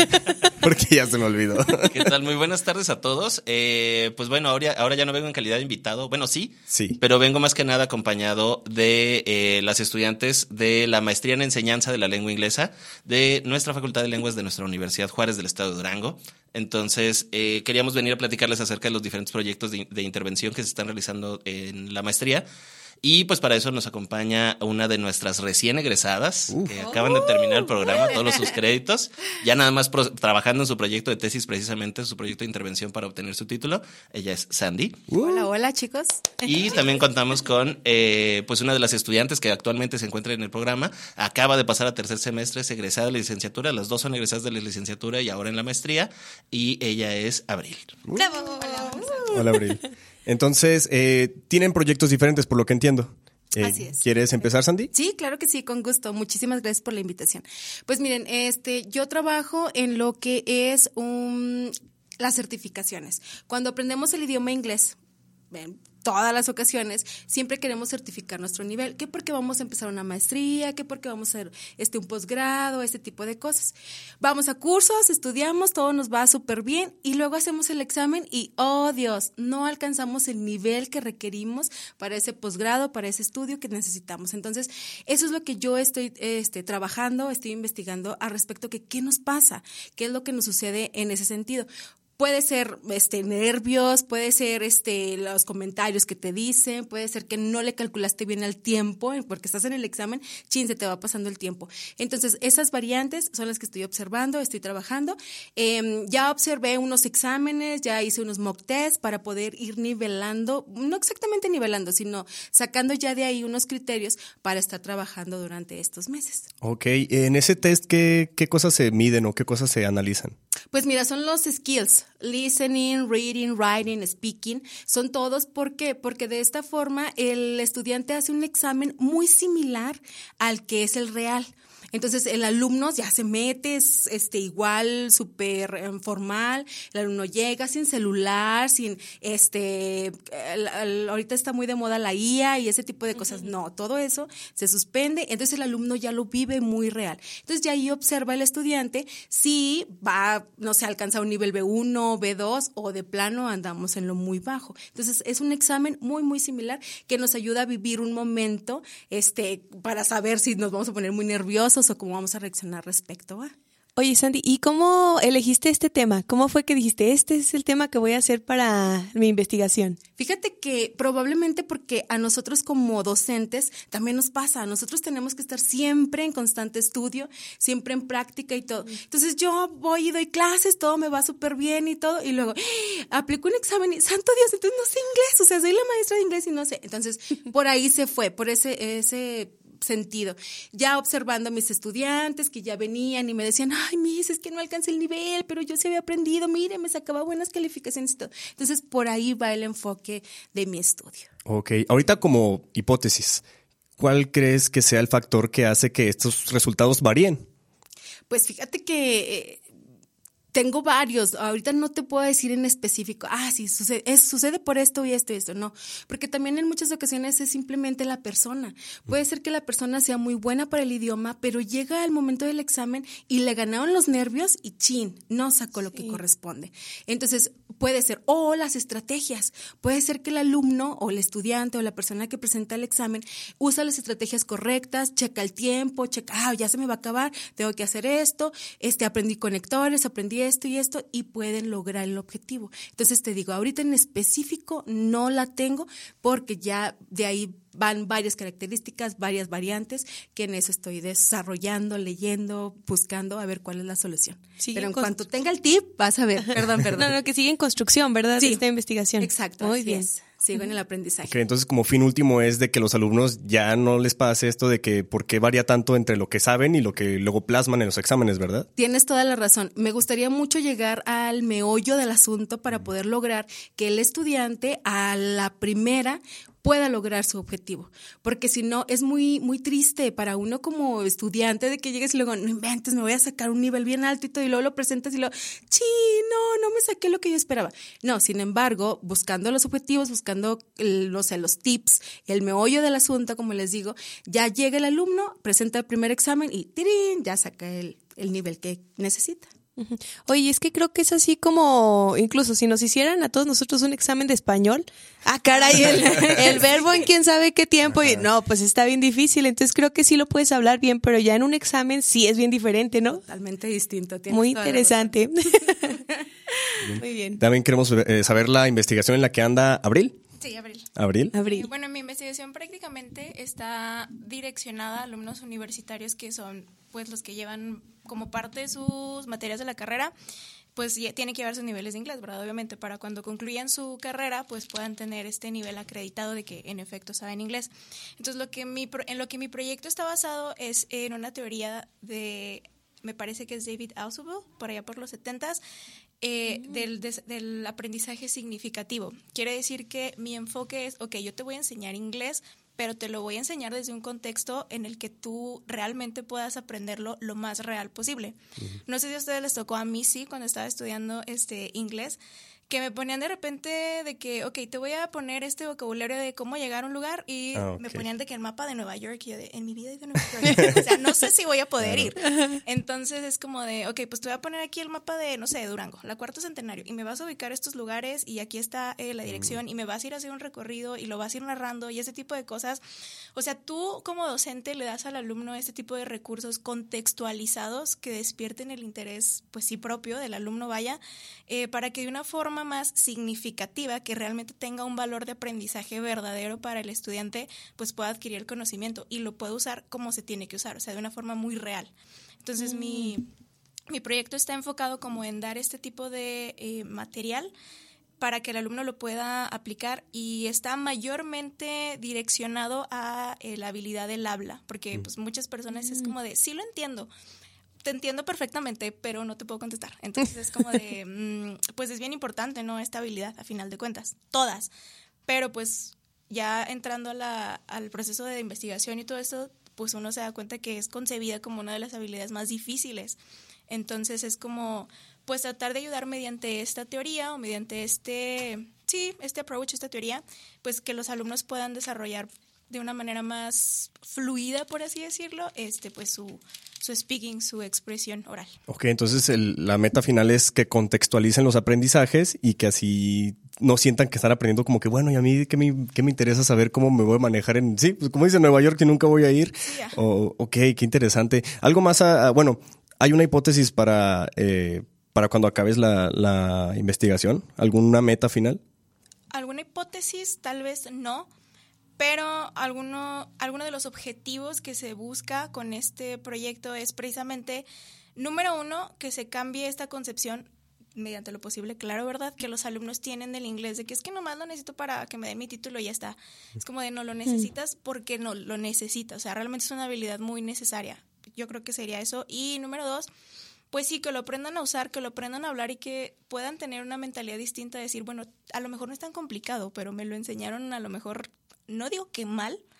Porque ya se me olvidó. ¿Qué tal? Muy buenas tardes a todos. Eh, pues bueno, ahora, ahora ya no vengo en calidad de invitado. Bueno, sí, sí, pero vengo más que nada acompañado de eh, las estudiantes de la maestría en enseñanza de la lengua inglesa de nuestra Facultad de Lenguas de nuestra Universidad Juárez del Estado de Durango. Entonces, eh, queríamos venir a platicarles acerca de los diferentes proyectos de, de intervención que se están realizando en la maestría. Y pues para eso nos acompaña una de nuestras recién egresadas, Uf. que acaban de terminar el programa, todos sus créditos, ya nada más pro- trabajando en su proyecto de tesis, precisamente su proyecto de intervención para obtener su título. Ella es Sandy. Uh. Hola, hola chicos. Y también contamos con eh, pues una de las estudiantes que actualmente se encuentra en el programa, acaba de pasar a tercer semestre, es egresada de la licenciatura, las dos son egresadas de la licenciatura y ahora en la maestría, y ella es Abril. Uh. Bravo. Hola, hola Abril. Entonces, eh, tienen proyectos diferentes, por lo que entiendo. Eh, Así es. ¿Quieres empezar, Sandy? Sí, claro que sí, con gusto. Muchísimas gracias por la invitación. Pues miren, este, yo trabajo en lo que es un, las certificaciones. Cuando aprendemos el idioma inglés, ven, todas las ocasiones, siempre queremos certificar nuestro nivel, que porque vamos a empezar una maestría, que porque vamos a hacer este, un posgrado, este tipo de cosas. Vamos a cursos, estudiamos, todo nos va súper bien y luego hacemos el examen y, oh Dios, no alcanzamos el nivel que requerimos para ese posgrado, para ese estudio que necesitamos. Entonces, eso es lo que yo estoy este, trabajando, estoy investigando al respecto que qué nos pasa, qué es lo que nos sucede en ese sentido. Puede ser este nervios, puede ser este los comentarios que te dicen, puede ser que no le calculaste bien el tiempo, porque estás en el examen, chin, se te va pasando el tiempo. Entonces, esas variantes son las que estoy observando, estoy trabajando. Eh, ya observé unos exámenes, ya hice unos mock tests para poder ir nivelando, no exactamente nivelando, sino sacando ya de ahí unos criterios para estar trabajando durante estos meses. Ok, en ese test, ¿qué, qué cosas se miden o qué cosas se analizan? Pues mira, son los skills, listening, reading, writing, speaking, son todos. ¿Por qué? Porque de esta forma el estudiante hace un examen muy similar al que es el real. Entonces el alumno ya se mete, es este, igual, súper eh, formal, el alumno llega sin celular, sin, este, el, el, ahorita está muy de moda la I A y ese tipo de cosas. Uh-huh. No, todo eso se suspende, entonces el alumno ya lo vive muy real. Entonces ya ahí observa el estudiante si va, no sé, alcanza un nivel B uno, B dos o de plano andamos en lo muy bajo. Entonces es un examen muy, muy similar que nos ayuda a vivir un momento este, para saber si nos vamos a poner muy nerviosos o cómo vamos a reaccionar respecto a. Oye, Sandy, ¿y cómo elegiste este tema? ¿Cómo fue que dijiste, este es el tema que voy a hacer para mi investigación? Fíjate que probablemente porque a nosotros como docentes también nos pasa. Nosotros tenemos que estar siempre en constante estudio, siempre en práctica y todo. Entonces yo voy y doy clases, todo me va súper bien y todo, y luego ¡ah! Aplico un examen y ¡santo Dios! Entonces no sé inglés, o sea, soy la maestra de inglés y no sé. Entonces por ahí se fue, por ese... ese sentido, ya observando a mis estudiantes que ya venían y me decían, ay, Miss, es que no alcancé el nivel, pero yo sí había aprendido, mire, me sacaba buenas calificaciones y todo. Entonces, por ahí va el enfoque de mi estudio. Ok, ahorita como hipótesis, ¿cuál crees que sea el factor que hace que estos resultados varíen? Pues fíjate que eh, tengo varios. Ahorita no te puedo decir en específico, ah, sí, sucede, es, sucede por esto y esto y esto. No, porque también en muchas ocasiones es simplemente la persona. Puede ser que la persona sea muy buena para el idioma, pero llega al momento del examen y le ganaron los nervios y chin, no sacó lo sí. que corresponde. Entonces, puede ser, o las estrategias. Puede ser que el alumno o el estudiante o la persona que presenta el examen usa las estrategias correctas, checa el tiempo, checa, ah, ya se me va a acabar, tengo que hacer esto, este, aprendí conectores, aprendí esto y esto, y pueden lograr el objetivo. Entonces te digo, ahorita en específico no la tengo porque ya de ahí van varias características, varias variantes, que en eso estoy desarrollando, leyendo, buscando a ver cuál es la solución. Sigue Pero en constru- cuanto tenga el tip, vas a ver, perdón, perdón. No, no, que sigue en construcción, ¿verdad? Sí. Esta investigación. Exacto. Muy bien. Es. Sigo en el aprendizaje. Okay, entonces, como fin último es de que los alumnos ya no les pase esto de que por qué varía tanto entre lo que saben y lo que luego plasman en los exámenes, ¿verdad? Tienes toda la razón. Me gustaría mucho llegar al meollo del asunto para poder lograr que el estudiante a la primera pueda lograr su objetivo, porque si no es muy muy triste para uno como estudiante de que llegues y luego no inventes, me voy a sacar un nivel bien alto y todo, y luego lo presentas y luego, sí, no, no me saqué lo que yo esperaba. No, sin embargo, buscando los objetivos, buscando el, no sé, los tips, el meollo del asunto, como les digo, ya llega el alumno, presenta el primer examen y ¡tirín! Ya saca el, el nivel que necesita. Oye, es que creo que es así como, incluso si nos hicieran a todos nosotros un examen de español, ah, caray, el, el verbo en quién sabe qué tiempo, y no, pues está bien difícil, entonces creo que sí lo puedes hablar bien, pero ya en un examen sí es bien diferente, ¿no? Totalmente distinto. Muy interesante. Muy bien. También queremos eh, saber la investigación en la que anda Abril. Sí, Abril. Abril. Abril. Eh, bueno, mi investigación prácticamente está direccionada a alumnos universitarios que son pues los que llevan como parte de sus materias de la carrera, pues ya tienen que llevar sus niveles de inglés, ¿verdad? Obviamente, para cuando concluyan su carrera, pues puedan tener este nivel acreditado de que en efecto saben inglés. Entonces, lo que mi, en lo que mi proyecto está basado es en una teoría de, me parece que es David Ausubel, por allá por los setentas, Eh, mm. del, des, del aprendizaje significativo. Quiere decir que mi enfoque es, ok, yo te voy a enseñar inglés, pero te lo voy a enseñar desde un contexto en el que tú realmente puedas aprenderlo lo más real posible. Uh-huh. No sé si a ustedes les tocó, a mí sí, cuando estaba estudiando este inglés, que me ponían de repente de que, ok, te voy a poner este vocabulario de cómo llegar a un lugar y ah, okay. me ponían de que el mapa de Nueva York y yo de, en mi vida he ido a Nueva York. O sea, no sé si voy a poder ir. Entonces es como de, ok, pues te voy a poner aquí el mapa de, no sé, de Durango, la Cuarto Centenario, y me vas a ubicar estos lugares y aquí está eh, la dirección y me vas a ir a hacer un recorrido y lo vas a ir narrando y ese tipo de cosas. O sea, tú como docente le das al alumno este tipo de recursos contextualizados que despierten el interés, pues sí, propio del alumno, vaya, eh, para que de una forma más significativa, que realmente tenga un valor de aprendizaje verdadero para el estudiante, pues pueda adquirir el conocimiento y lo pueda usar como se tiene que usar, o sea, de una forma muy real. Entonces, mm. mi, mi proyecto está enfocado como en dar este tipo de eh, material para que el alumno lo pueda aplicar, y está mayormente direccionado a eh, la habilidad del habla, porque pues muchas personas mm. es como de, sí lo entiendo, te entiendo perfectamente, pero no te puedo contestar. Entonces es como de, mmm, pues es bien importante, ¿no? Esta habilidad, a final de cuentas, todas. Pero pues ya entrando a la, al proceso de investigación y todo esto, pues uno se da cuenta que es concebida como una de las habilidades más difíciles. Entonces es como, pues tratar de ayudar mediante esta teoría o mediante este, sí, este approach, esta teoría, pues que los alumnos puedan desarrollar de una manera más fluida, por así decirlo, este, pues su, su speaking, su expresión oral. Ok, entonces el, la meta final es que contextualicen los aprendizajes y que así no sientan que están aprendiendo como que, bueno, y a mí qué me, qué me interesa saber cómo me voy a manejar en, sí, pues como dice Nueva York, que nunca voy a ir. Sí, o, ok, qué interesante. Algo más, a, a, bueno, hay una hipótesis para, eh, para cuando acabes la, la investigación, ¿alguna meta final? ¿Alguna hipótesis? Tal vez no. Pero alguno, alguno de los objetivos que se busca con este proyecto es precisamente, número uno, que se cambie esta concepción mediante lo posible, claro, ¿verdad? Que los alumnos tienen del inglés, de que es que nomás lo necesito para que me den mi título y ya está. Es como de no lo necesitas porque no lo necesitas. O sea, realmente es una habilidad muy necesaria. Yo creo que sería eso. Y número dos, pues sí, que lo aprendan a usar, que lo aprendan a hablar y que puedan tener una mentalidad distinta de decir, bueno, a lo mejor no es tan complicado, pero me lo enseñaron a lo mejor, no digo que mal,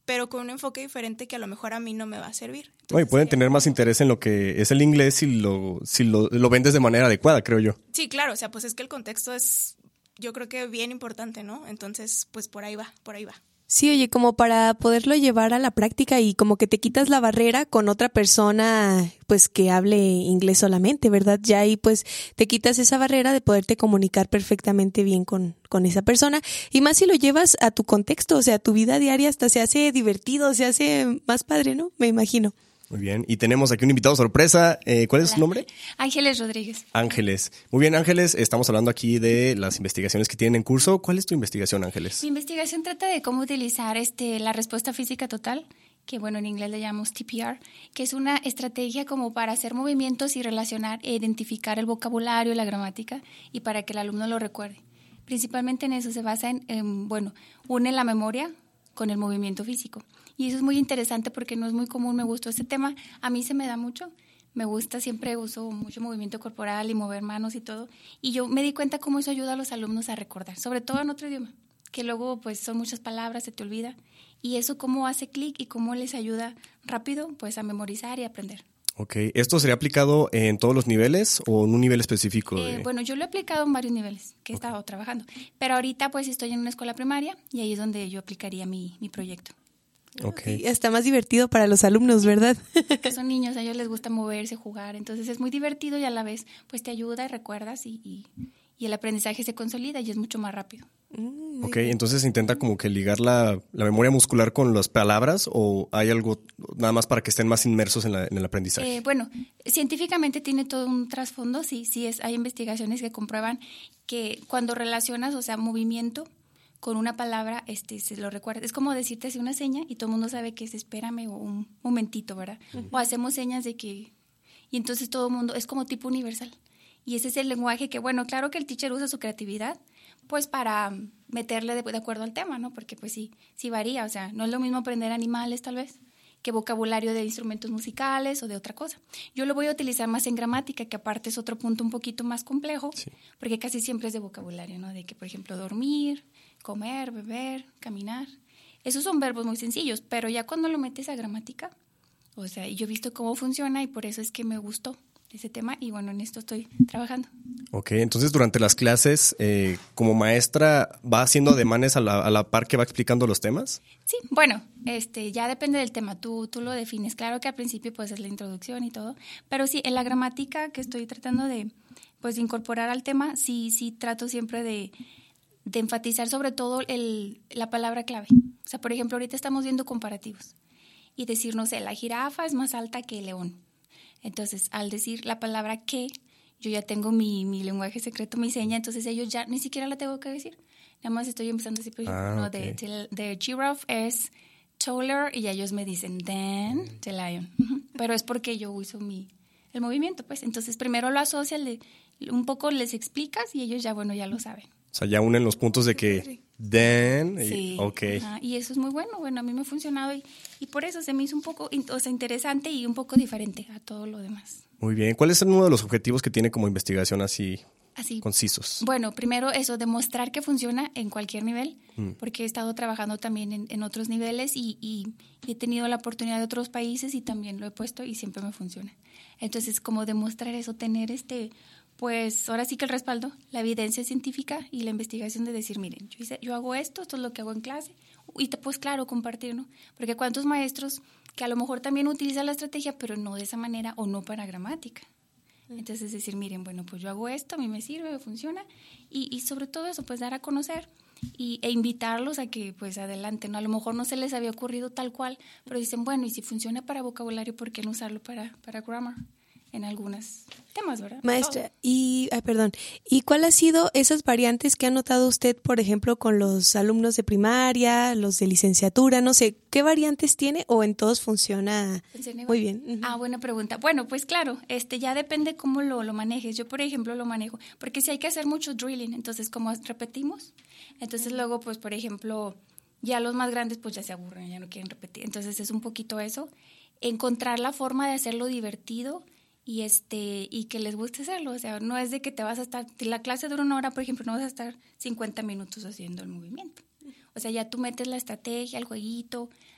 pero con un enfoque diferente que a lo mejor a mí no me va a servir. Entonces, no, y pueden sí, tener más interés en lo que es el inglés si lo, si lo, lo vendes de manera adecuada, creo yo. Sí, claro, o sea, pues es que el contexto es, yo creo que bien importante, ¿no? Entonces, pues por ahí va, por ahí va. Sí, oye, como para poderlo llevar a la práctica y como que te quitas la barrera con otra persona, pues que hable inglés solamente, ¿verdad? Ya ahí pues te quitas esa barrera de poderte comunicar perfectamente bien con, con esa persona. Y más si lo llevas a tu contexto, o sea, a tu vida diaria hasta se hace divertido, se hace más padre, ¿no? Me imagino. Muy bien, y tenemos aquí un invitado sorpresa. Eh, ¿Cuál es Hola. su nombre? Ángeles Rodríguez. Ángeles. Muy bien, Ángeles, estamos hablando aquí de las investigaciones que tienen en curso. ¿Cuál es tu investigación, Ángeles? Mi investigación trata de cómo utilizar este, la respuesta física total, que bueno, en inglés le llamamos T P R, que es una estrategia como para hacer movimientos y relacionar e identificar el vocabulario, la gramática, y para que el alumno lo recuerde. Principalmente en eso se basa en, en bueno, une la memoria con el movimiento físico. Y eso es muy interesante porque no es muy común, me gustó este tema, a mí se me da mucho, me gusta, siempre uso mucho movimiento corporal y mover manos y todo, y yo me di cuenta cómo eso ayuda a los alumnos a recordar, sobre todo en otro idioma, que luego pues son muchas palabras, se te olvida, y eso cómo hace clic y cómo les ayuda rápido pues a memorizar y aprender. Ok, ¿esto sería aplicado en todos los niveles o en un nivel específico? De... Eh, bueno, yo lo he aplicado en varios niveles que he okay. estado trabajando, pero ahorita pues estoy en una escuela primaria y ahí es donde yo aplicaría mi, mi proyecto. Okay. Está más divertido para los alumnos, ¿verdad? Que son niños, a ellos les gusta moverse, jugar, entonces es muy divertido y a la vez pues te ayuda y recuerdas y, y, y el aprendizaje se consolida y es mucho más rápido. Mm, ok, entonces intenta como que ligar la, la memoria muscular con las palabras o hay algo nada más para que estén más inmersos en, la, en el aprendizaje. Eh, bueno, científicamente tiene todo un trasfondo, sí, sí es, hay investigaciones que comprueban que cuando relacionas, o sea, movimiento con una palabra, este, se lo recuerda. Es como decirte así una seña y todo el mundo sabe que es espérame o un momentito, ¿verdad? Uh-huh. O hacemos señas de que... Y entonces todo el mundo es como tipo universal. Y ese es el lenguaje que, bueno, claro que el teacher usa su creatividad, pues para meterle de, de acuerdo al tema, ¿no? Porque pues sí, sí varía. O sea, no es lo mismo aprender animales tal vez que vocabulario de instrumentos musicales o de otra cosa. Yo lo voy a utilizar más en gramática, que aparte es otro punto un poquito más complejo, sí. Porque casi siempre es de vocabulario, ¿no? De que, por ejemplo, dormir, comer, beber, caminar. Esos son verbos muy sencillos, pero ya cuando lo metes a gramática, o sea, yo he visto cómo funciona y por eso es que me gustó ese tema y bueno, en esto estoy trabajando. Ok, entonces durante las clases, eh, como maestra, ¿va haciendo ademanes a la, a la par que va explicando los temas? Sí, bueno, este, ya depende del tema, tú, tú lo defines. Claro que al principio pues es la introducción y todo, pero sí, en la gramática que estoy tratando de, pues, de incorporar al tema, sí, sí trato siempre de... de enfatizar sobre todo el, la palabra clave. O sea, por ejemplo, ahorita estamos viendo comparativos y decir, no sé, la jirafa es más alta que el león. Entonces, al decir la palabra que, yo ya tengo mi, mi lenguaje secreto, mi seña, entonces ellos ya ni siquiera la tengo que decir. Nada más estoy empezando así, por ejemplo, ah, no, okay. de, de, de giraffe es taller y ya ellos me dicen then the lion. Uh-huh. Pero es porque yo uso mi, el movimiento, pues. Entonces, primero lo asocias, le, un poco les explicas y ellos ya, bueno, ya lo saben. O sea, ya unen los puntos de que then, y, sí, ok. Ajá, y eso es muy bueno, bueno, a mí me ha funcionado y, y por eso se me hizo un poco, o sea, interesante y un poco diferente a todo lo demás. Muy bien, ¿cuál es uno de los objetivos que tiene como investigación así, así concisos? Bueno, primero eso, demostrar que funciona en cualquier nivel, mm. porque he estado trabajando también en, en otros niveles y, y he tenido la oportunidad de otros países y también lo he puesto y siempre me funciona. Entonces, como demostrar eso, tener este... Pues ahora sí que el respaldo, la evidencia científica y la investigación de decir, miren, yo, hice, yo hago esto, esto es lo que hago en clase, y te, pues claro, compartir, ¿no? Porque cuántos maestros que a lo mejor también utilizan la estrategia, pero no de esa manera o no para gramática. Entonces decir, miren, bueno, pues yo hago esto, a mí me sirve, me funciona, y, y sobre todo eso, pues dar a conocer y, e invitarlos a que pues adelante, ¿no? A lo mejor no se les había ocurrido tal cual, pero dicen, bueno, y si funciona para vocabulario, ¿por qué no usarlo para, para grammar? En algunos temas, ¿verdad? Maestra, oh. y, ay, perdón, ¿y cuál ha sido esas variantes que ha notado usted, por ejemplo, con los alumnos de primaria, los de licenciatura, no sé, qué variantes tiene o en todos funciona muy bien? Uh-huh. Ah, buena pregunta. Bueno, pues claro, este ya depende cómo lo, lo manejes. Yo, por ejemplo, lo manejo, porque si hay que hacer mucho drilling, entonces como repetimos, entonces uh-huh. luego, pues, por ejemplo, ya los más grandes pues ya se aburren, ya no quieren repetir. Entonces es un poquito eso, encontrar la forma de hacerlo divertido y este y que les guste hacerlo, o sea, no es de que te vas a estar, si la clase dura una hora, por ejemplo, no vas a estar cincuenta minutos haciendo el movimiento. O sea, ya tú metes la estrategia, el jueguito,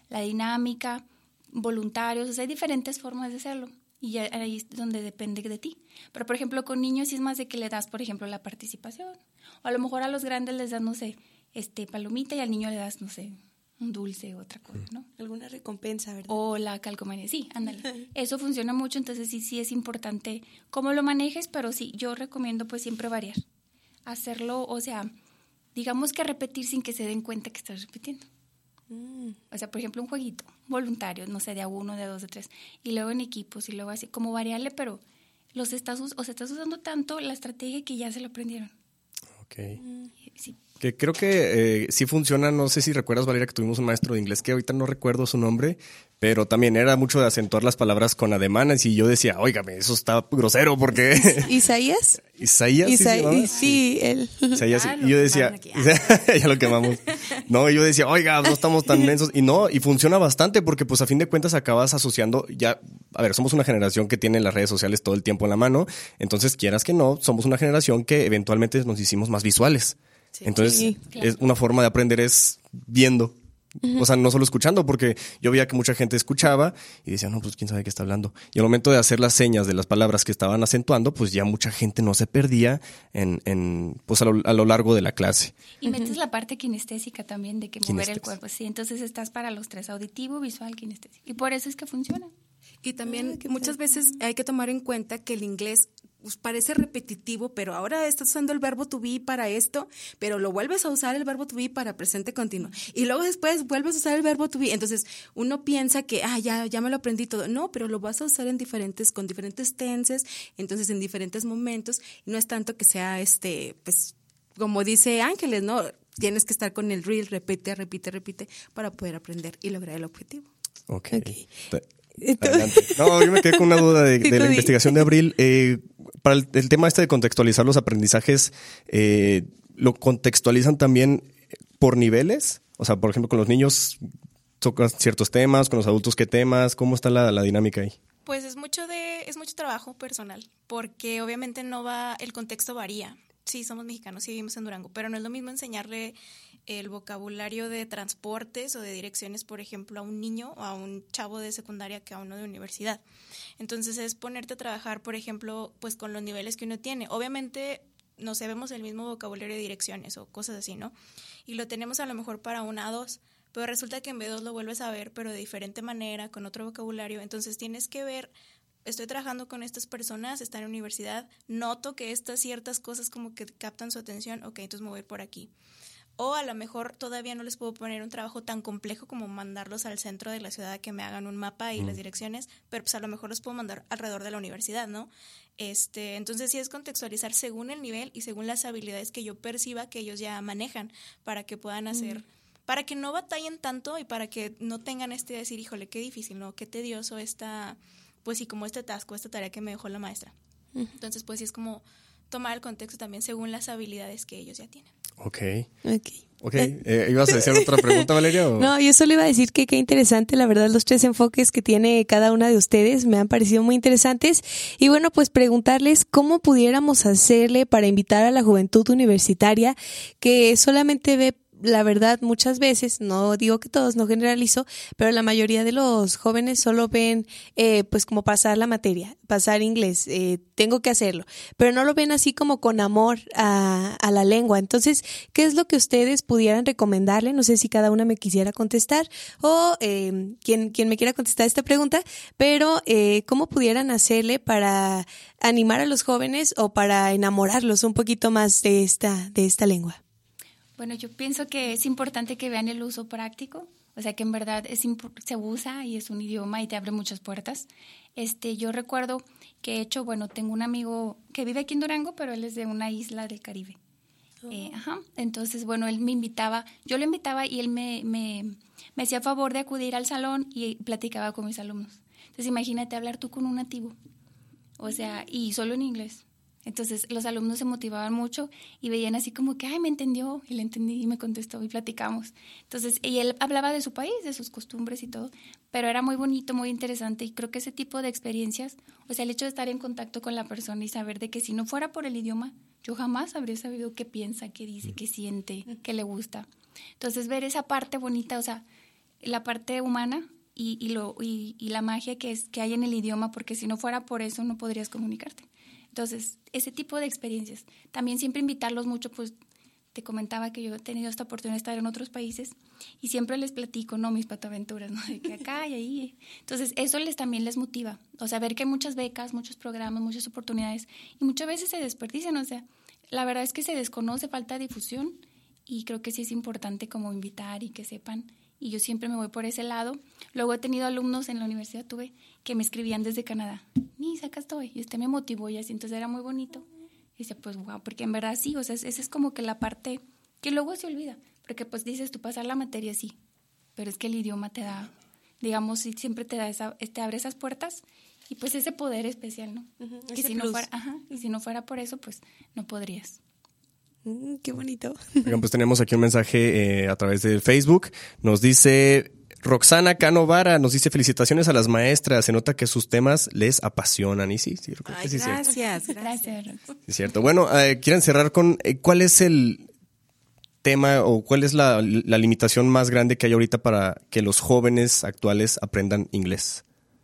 la dinámica, voluntarios, o sea, hay diferentes formas de hacerlo. Y ya ahí es donde depende de ti. Pero, por ejemplo, con niños sí es más de que le das, por ejemplo, la participación. O a lo mejor a los grandes les das, no sé, este palomita y al niño le das, no sé, un dulce o otra cosa, ¿no? Alguna recompensa, ¿verdad? O la calcomanía, sí, ándale. Eso funciona mucho, entonces sí, sí es importante cómo lo manejes, pero sí, yo recomiendo pues siempre variar. Hacerlo, o sea, digamos que repetir sin que se den cuenta que estás repitiendo. Mm. O sea, por ejemplo, un jueguito voluntario, no sé, de a uno, de a dos, de tres, y luego en equipos, y luego así, como variarle, pero los estás, o sea, estás usando tanto la estrategia que ya se lo aprendieron. Ok. Mm. Sí. Que creo que eh, sí funciona. No sé si recuerdas, Valeria, que tuvimos un maestro de inglés que ahorita no recuerdo su nombre, pero también era mucho de acentuar las palabras con ademanes y yo decía, óigame, eso está grosero porque... ¿Isaías? ¿Isaías? Isa- ¿sí se llamaba? sí, él. Isaías, Ah, y yo decía, ya lo quemamos. No, y yo decía, oiga, no estamos tan mensos. Y no, y funciona bastante porque pues a fin de cuentas acabas asociando ya, a ver, somos una generación que tiene las redes sociales todo el tiempo en la mano, entonces quieras que no, somos una generación que eventualmente nos hicimos más visuales. Sí, entonces, sí, claro. Es una forma de aprender es viendo. Uh-huh. O sea, no solo escuchando, porque yo veía que mucha gente escuchaba y decía, no, pues quién sabe qué está hablando. Y al momento de hacer las señas de las palabras que estaban acentuando, pues ya mucha gente no se perdía en, en pues a lo, a lo largo de la clase. Y uh-huh. metes la parte kinestésica también de que mover el cuerpo. Sí, entonces estás para los tres, auditivo, visual, kinestésico. Y por eso es que funciona. Y también ah, muchas veces hay que tomar en cuenta que el inglés pues, parece repetitivo, pero ahora estás usando el verbo to be para esto, pero lo vuelves a usar el verbo to be para presente continuo. Y luego después vuelves a usar el verbo to be. Entonces uno piensa que ah, ya, ya me lo aprendí todo. No, pero lo vas a usar en diferentes, con diferentes tenses, entonces en diferentes momentos. Y no es tanto que sea este, pues, como dice Ángeles, ¿no? Tienes que estar con el reel, repite, repite, repite, para poder aprender y lograr el objetivo. Ok. okay. Adelante. No, yo me quedé con una duda de, de la investigación de Abril. Eh, para el, el tema este de contextualizar los aprendizajes, eh, ¿lo contextualizan también por niveles? O sea, por ejemplo, con los niños tocas ciertos temas, con los adultos qué temas, ¿cómo está la, la dinámica ahí? Pues es mucho de, es mucho trabajo personal, porque obviamente no va, el contexto varía. Sí, somos mexicanos, sí vivimos en Durango, pero no es lo mismo enseñarle el vocabulario de transportes o de direcciones, por ejemplo, a un niño o a un chavo de secundaria que a uno de universidad. Entonces es ponerte a trabajar, por ejemplo, pues con los niveles que uno tiene. Obviamente no sabemos el mismo vocabulario de direcciones o cosas así, ¿no? Y lo tenemos a lo mejor para una A dos, pero resulta que en B dos lo vuelves a ver, pero de diferente manera, con otro vocabulario. Entonces tienes que ver, estoy trabajando con estas personas, están en la universidad, noto que estas ciertas cosas como que captan su atención, ok, entonces me voy por aquí. O a lo mejor todavía no les puedo poner un trabajo tan complejo como mandarlos al centro de la ciudad a que me hagan un mapa y mm. las direcciones, pero pues a lo mejor los puedo mandar alrededor de la universidad, ¿no? Este, entonces sí es contextualizar según el nivel y según las habilidades que yo perciba que ellos ya manejan para que puedan hacer, mm. para que no batallen tanto y para que no tengan este decir, híjole, qué difícil, ¿no? Qué tedioso esta, pues sí, como este tasco, esta tarea que me dejó la maestra. Mm. Entonces pues sí es como tomar el contexto también según las habilidades que ellos ya tienen. Ok. Ok. Okay. Eh, ¿Ibas a decir otra pregunta, Valeria? ¿O? No, yo solo iba a decir que qué interesante, la verdad, los tres enfoques que tiene cada una de ustedes me han parecido muy interesantes. Y bueno, pues preguntarles cómo pudiéramos hacerle para invitar a la juventud universitaria que solamente ve, la verdad, muchas veces, no digo que todos, no generalizo, pero la mayoría de los jóvenes solo ven eh, pues como pasar la materia, pasar inglés, eh, tengo que hacerlo, pero no lo ven así como con amor a, a la lengua. Entonces, ¿qué es lo que ustedes pudieran recomendarle? No sé si cada una me quisiera contestar o eh, quien, quien me quiera contestar esta pregunta, pero eh, ¿cómo pudieran hacerle para animar a los jóvenes o para enamorarlos un poquito más de esta, de esta lengua? Bueno, yo pienso que es importante que vean el uso práctico, o sea que en verdad es imp- se usa y es un idioma y te abre muchas puertas. Este, yo recuerdo que he hecho, bueno, tengo un amigo que vive aquí en Durango, pero él es de una isla del Caribe. Oh. Eh, ajá. Entonces, bueno, él me invitaba, yo lo invitaba y él me, me, me hacía favor de acudir al salón y platicaba con mis alumnos. Entonces, imagínate hablar tú con un nativo, o sea, y solo en inglés. Entonces los alumnos se motivaban mucho y veían así como que, ay, me entendió, y le entendí y me contestó y platicamos. Entonces, y él hablaba de su país, de sus costumbres y todo, pero era muy bonito, muy interesante y creo que ese tipo de experiencias, o sea, el hecho de estar en contacto con la persona y saber de que si no fuera por el idioma, yo jamás habría sabido qué piensa, qué dice, qué siente, qué le gusta. Entonces, ver esa parte bonita, o sea, la parte humana y, y, lo, y, y la magia que, es, que hay en el idioma, porque si no fuera por eso no podrías comunicarte. Entonces, ese tipo de experiencias. También siempre invitarlos mucho, pues te comentaba que yo he tenido esta oportunidad de estar en otros países y siempre les platico, ¿no? Mis patoaventuras, ¿no? De que acá y ahí. Entonces, eso les también les motiva. O sea, ver que hay muchas becas, muchos programas, muchas oportunidades y muchas veces se desperdician. O sea, la verdad es que se desconoce, falta difusión y creo que sí es importante como invitar y que sepan. Y yo siempre me voy por ese lado. Luego he tenido alumnos en la universidad, tuve, que me escribían desde Canadá. Mis, acá estoy. Y usted me motivó y así, entonces era muy bonito. Y dice, pues, wow, porque en verdad sí, o sea, esa es como que la parte que luego se olvida. Porque pues dices, tú pasar la materia sí, pero es que el idioma te da, digamos, sí, siempre te da esa, te abre esas puertas y pues ese poder especial, ¿no? Uh-huh, que si no fuera, ajá, y si no fuera por eso, pues no podrías. Mm, qué bonito. Oigan, pues tenemos aquí un mensaje eh, a través de Facebook. Nos dice Roxana Cano Vara, nos dice felicitaciones a las maestras. Se nota que sus temas les apasionan. Y sí, sí, creo Ay, que sí. Gracias, cierto. gracias. Es cierto. Bueno, eh, quieren cerrar con eh, ¿cuál es el tema o cuál es la, la limitación más grande que hay ahorita para que los jóvenes actuales aprendan inglés?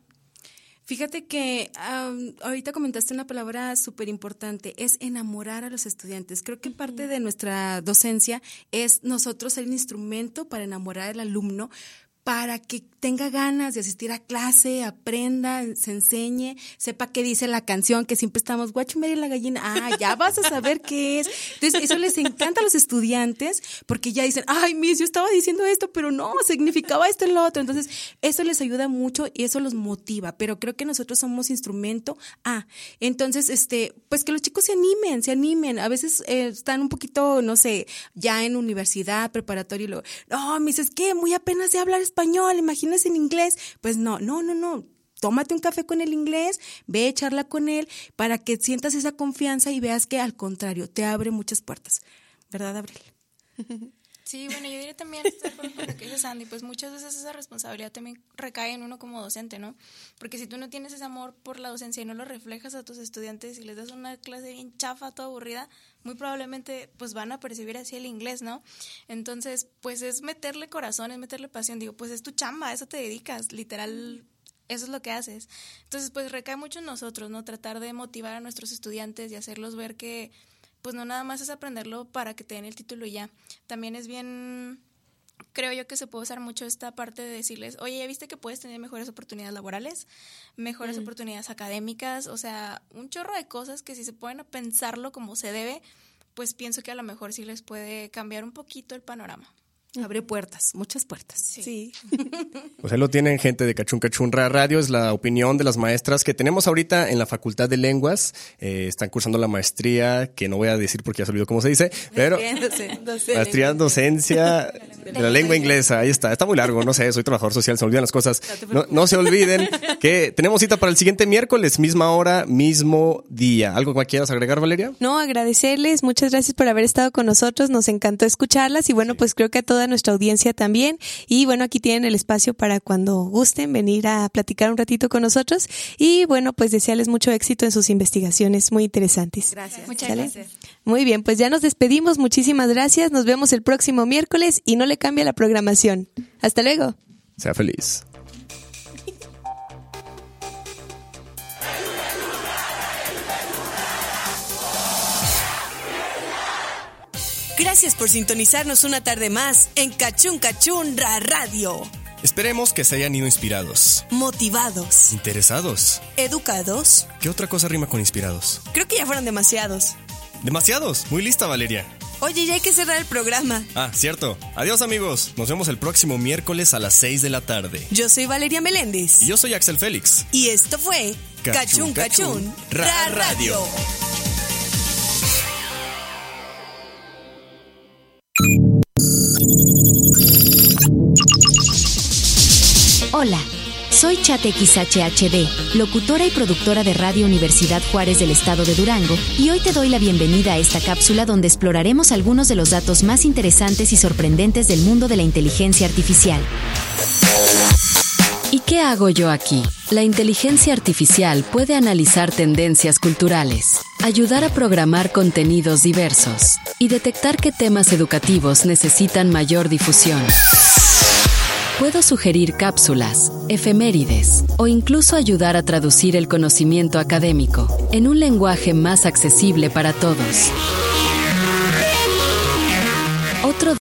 Fíjate que um, ahorita comentaste una palabra súper importante, es enamorar a los estudiantes. Creo que parte de nuestra docencia es nosotros ser un instrumento para enamorar al alumno, para que tenga ganas de asistir a clase, aprenda, se enseñe, sepa qué dice la canción, que siempre estamos, guacho, Mary la gallina, ah, ya vas a saber qué es. Entonces, eso les encanta a los estudiantes, porque ya dicen, ay, Miss, yo estaba diciendo esto, pero no, significaba esto y lo otro. Entonces, eso les ayuda mucho y eso los motiva, pero creo que nosotros somos instrumento. Ah, entonces, este, pues que los chicos se animen, se animen. A veces eh, están un poquito, no sé, ya en universidad, preparatoria, y luego, no, Miss, es que muy apenas sé hablar español, imagínese en inglés. Pues no, no, no, no. Tómate un café con el inglés, ve a charla con él para que sientas esa confianza y veas que al contrario, te abre muchas puertas. ¿Verdad, Abril? Sí, bueno, yo diría también, estoy de acuerdo con lo que dice Sandy, pues muchas veces esa responsabilidad también recae en uno como docente, ¿no? Porque si tú no tienes ese amor por la docencia y no lo reflejas a tus estudiantes y les das una clase bien chafa, toda aburrida, muy probablemente pues van a percibir así el inglés, ¿no? Entonces, pues es meterle corazón, es meterle pasión, digo, pues es tu chamba, a eso te dedicas, literal, eso es lo que haces. Entonces, pues recae mucho en nosotros, ¿no? Tratar de motivar a nuestros estudiantes y hacerlos ver que pues no nada más es aprenderlo para que te den el título y ya. También es bien, creo yo que se puede usar mucho esta parte de decirles, oye, ¿ya viste que puedes tener mejores oportunidades laborales? Mejores mm. oportunidades académicas, o sea, un chorro de cosas que si se ponen a pensarlo como se debe, pues pienso que a lo mejor sí les puede cambiar un poquito el panorama. Abre puertas, muchas puertas. Sí. sí. Pues ahí lo tienen, gente de Cachún Cachún Ra Radio. Es la opinión de las maestras que tenemos ahorita en la Facultad de Lenguas. Eh, están cursando la maestría, que no voy a decir porque ya se olvidó cómo se dice, pero maestría en docencia de la lengua inglesa. Ahí está, está muy largo, no sé, soy trabajador social, se me olvidan las cosas. No, no se olviden que tenemos cita para el siguiente miércoles, misma hora, mismo día. ¿Algo que quieras agregar, Valeria? No, agradecerles, muchas gracias por haber estado con nosotros, nos encantó escucharlas y bueno, pues creo que a toda nuestra audiencia también. Y bueno, aquí tienen el espacio para cuando gusten venir a platicar un ratito con nosotros. Y bueno, pues desearles mucho éxito en sus investigaciones muy interesantes. Gracias. Muchas gracias. Muy bien, pues ya nos despedimos. Muchísimas gracias. Nos vemos el próximo miércoles y no le cambie la programación. Hasta luego. Sea feliz. Gracias por sintonizarnos una tarde más en Cachún Cachún Ra Radio. Esperemos que se hayan ido inspirados, motivados, interesados, educados. ¿Qué otra cosa rima con inspirados? Creo que ya fueron demasiados. Demasiados, muy lista, Valeria. Oye, ya hay que cerrar el programa. Ah, cierto. Adiós, amigos. Nos vemos el próximo miércoles a las seis de la tarde. Yo soy Valeria Meléndez. Y yo soy Axel Félix. Y esto fue Cachún Cachún, Cachún Ra Radio. Hola, soy Chat X H H D, locutora y productora de Radio Universidad Juárez del Estado de Durango, y hoy te doy la bienvenida a esta cápsula donde exploraremos algunos de los datos más interesantes y sorprendentes del mundo de la inteligencia artificial. ¿Y qué hago yo aquí? La inteligencia artificial puede analizar tendencias culturales, ayudar a programar contenidos diversos y detectar qué temas educativos necesitan mayor difusión. Puedo sugerir cápsulas, efemérides o incluso ayudar a traducir el conocimiento académico en un lenguaje más accesible para todos.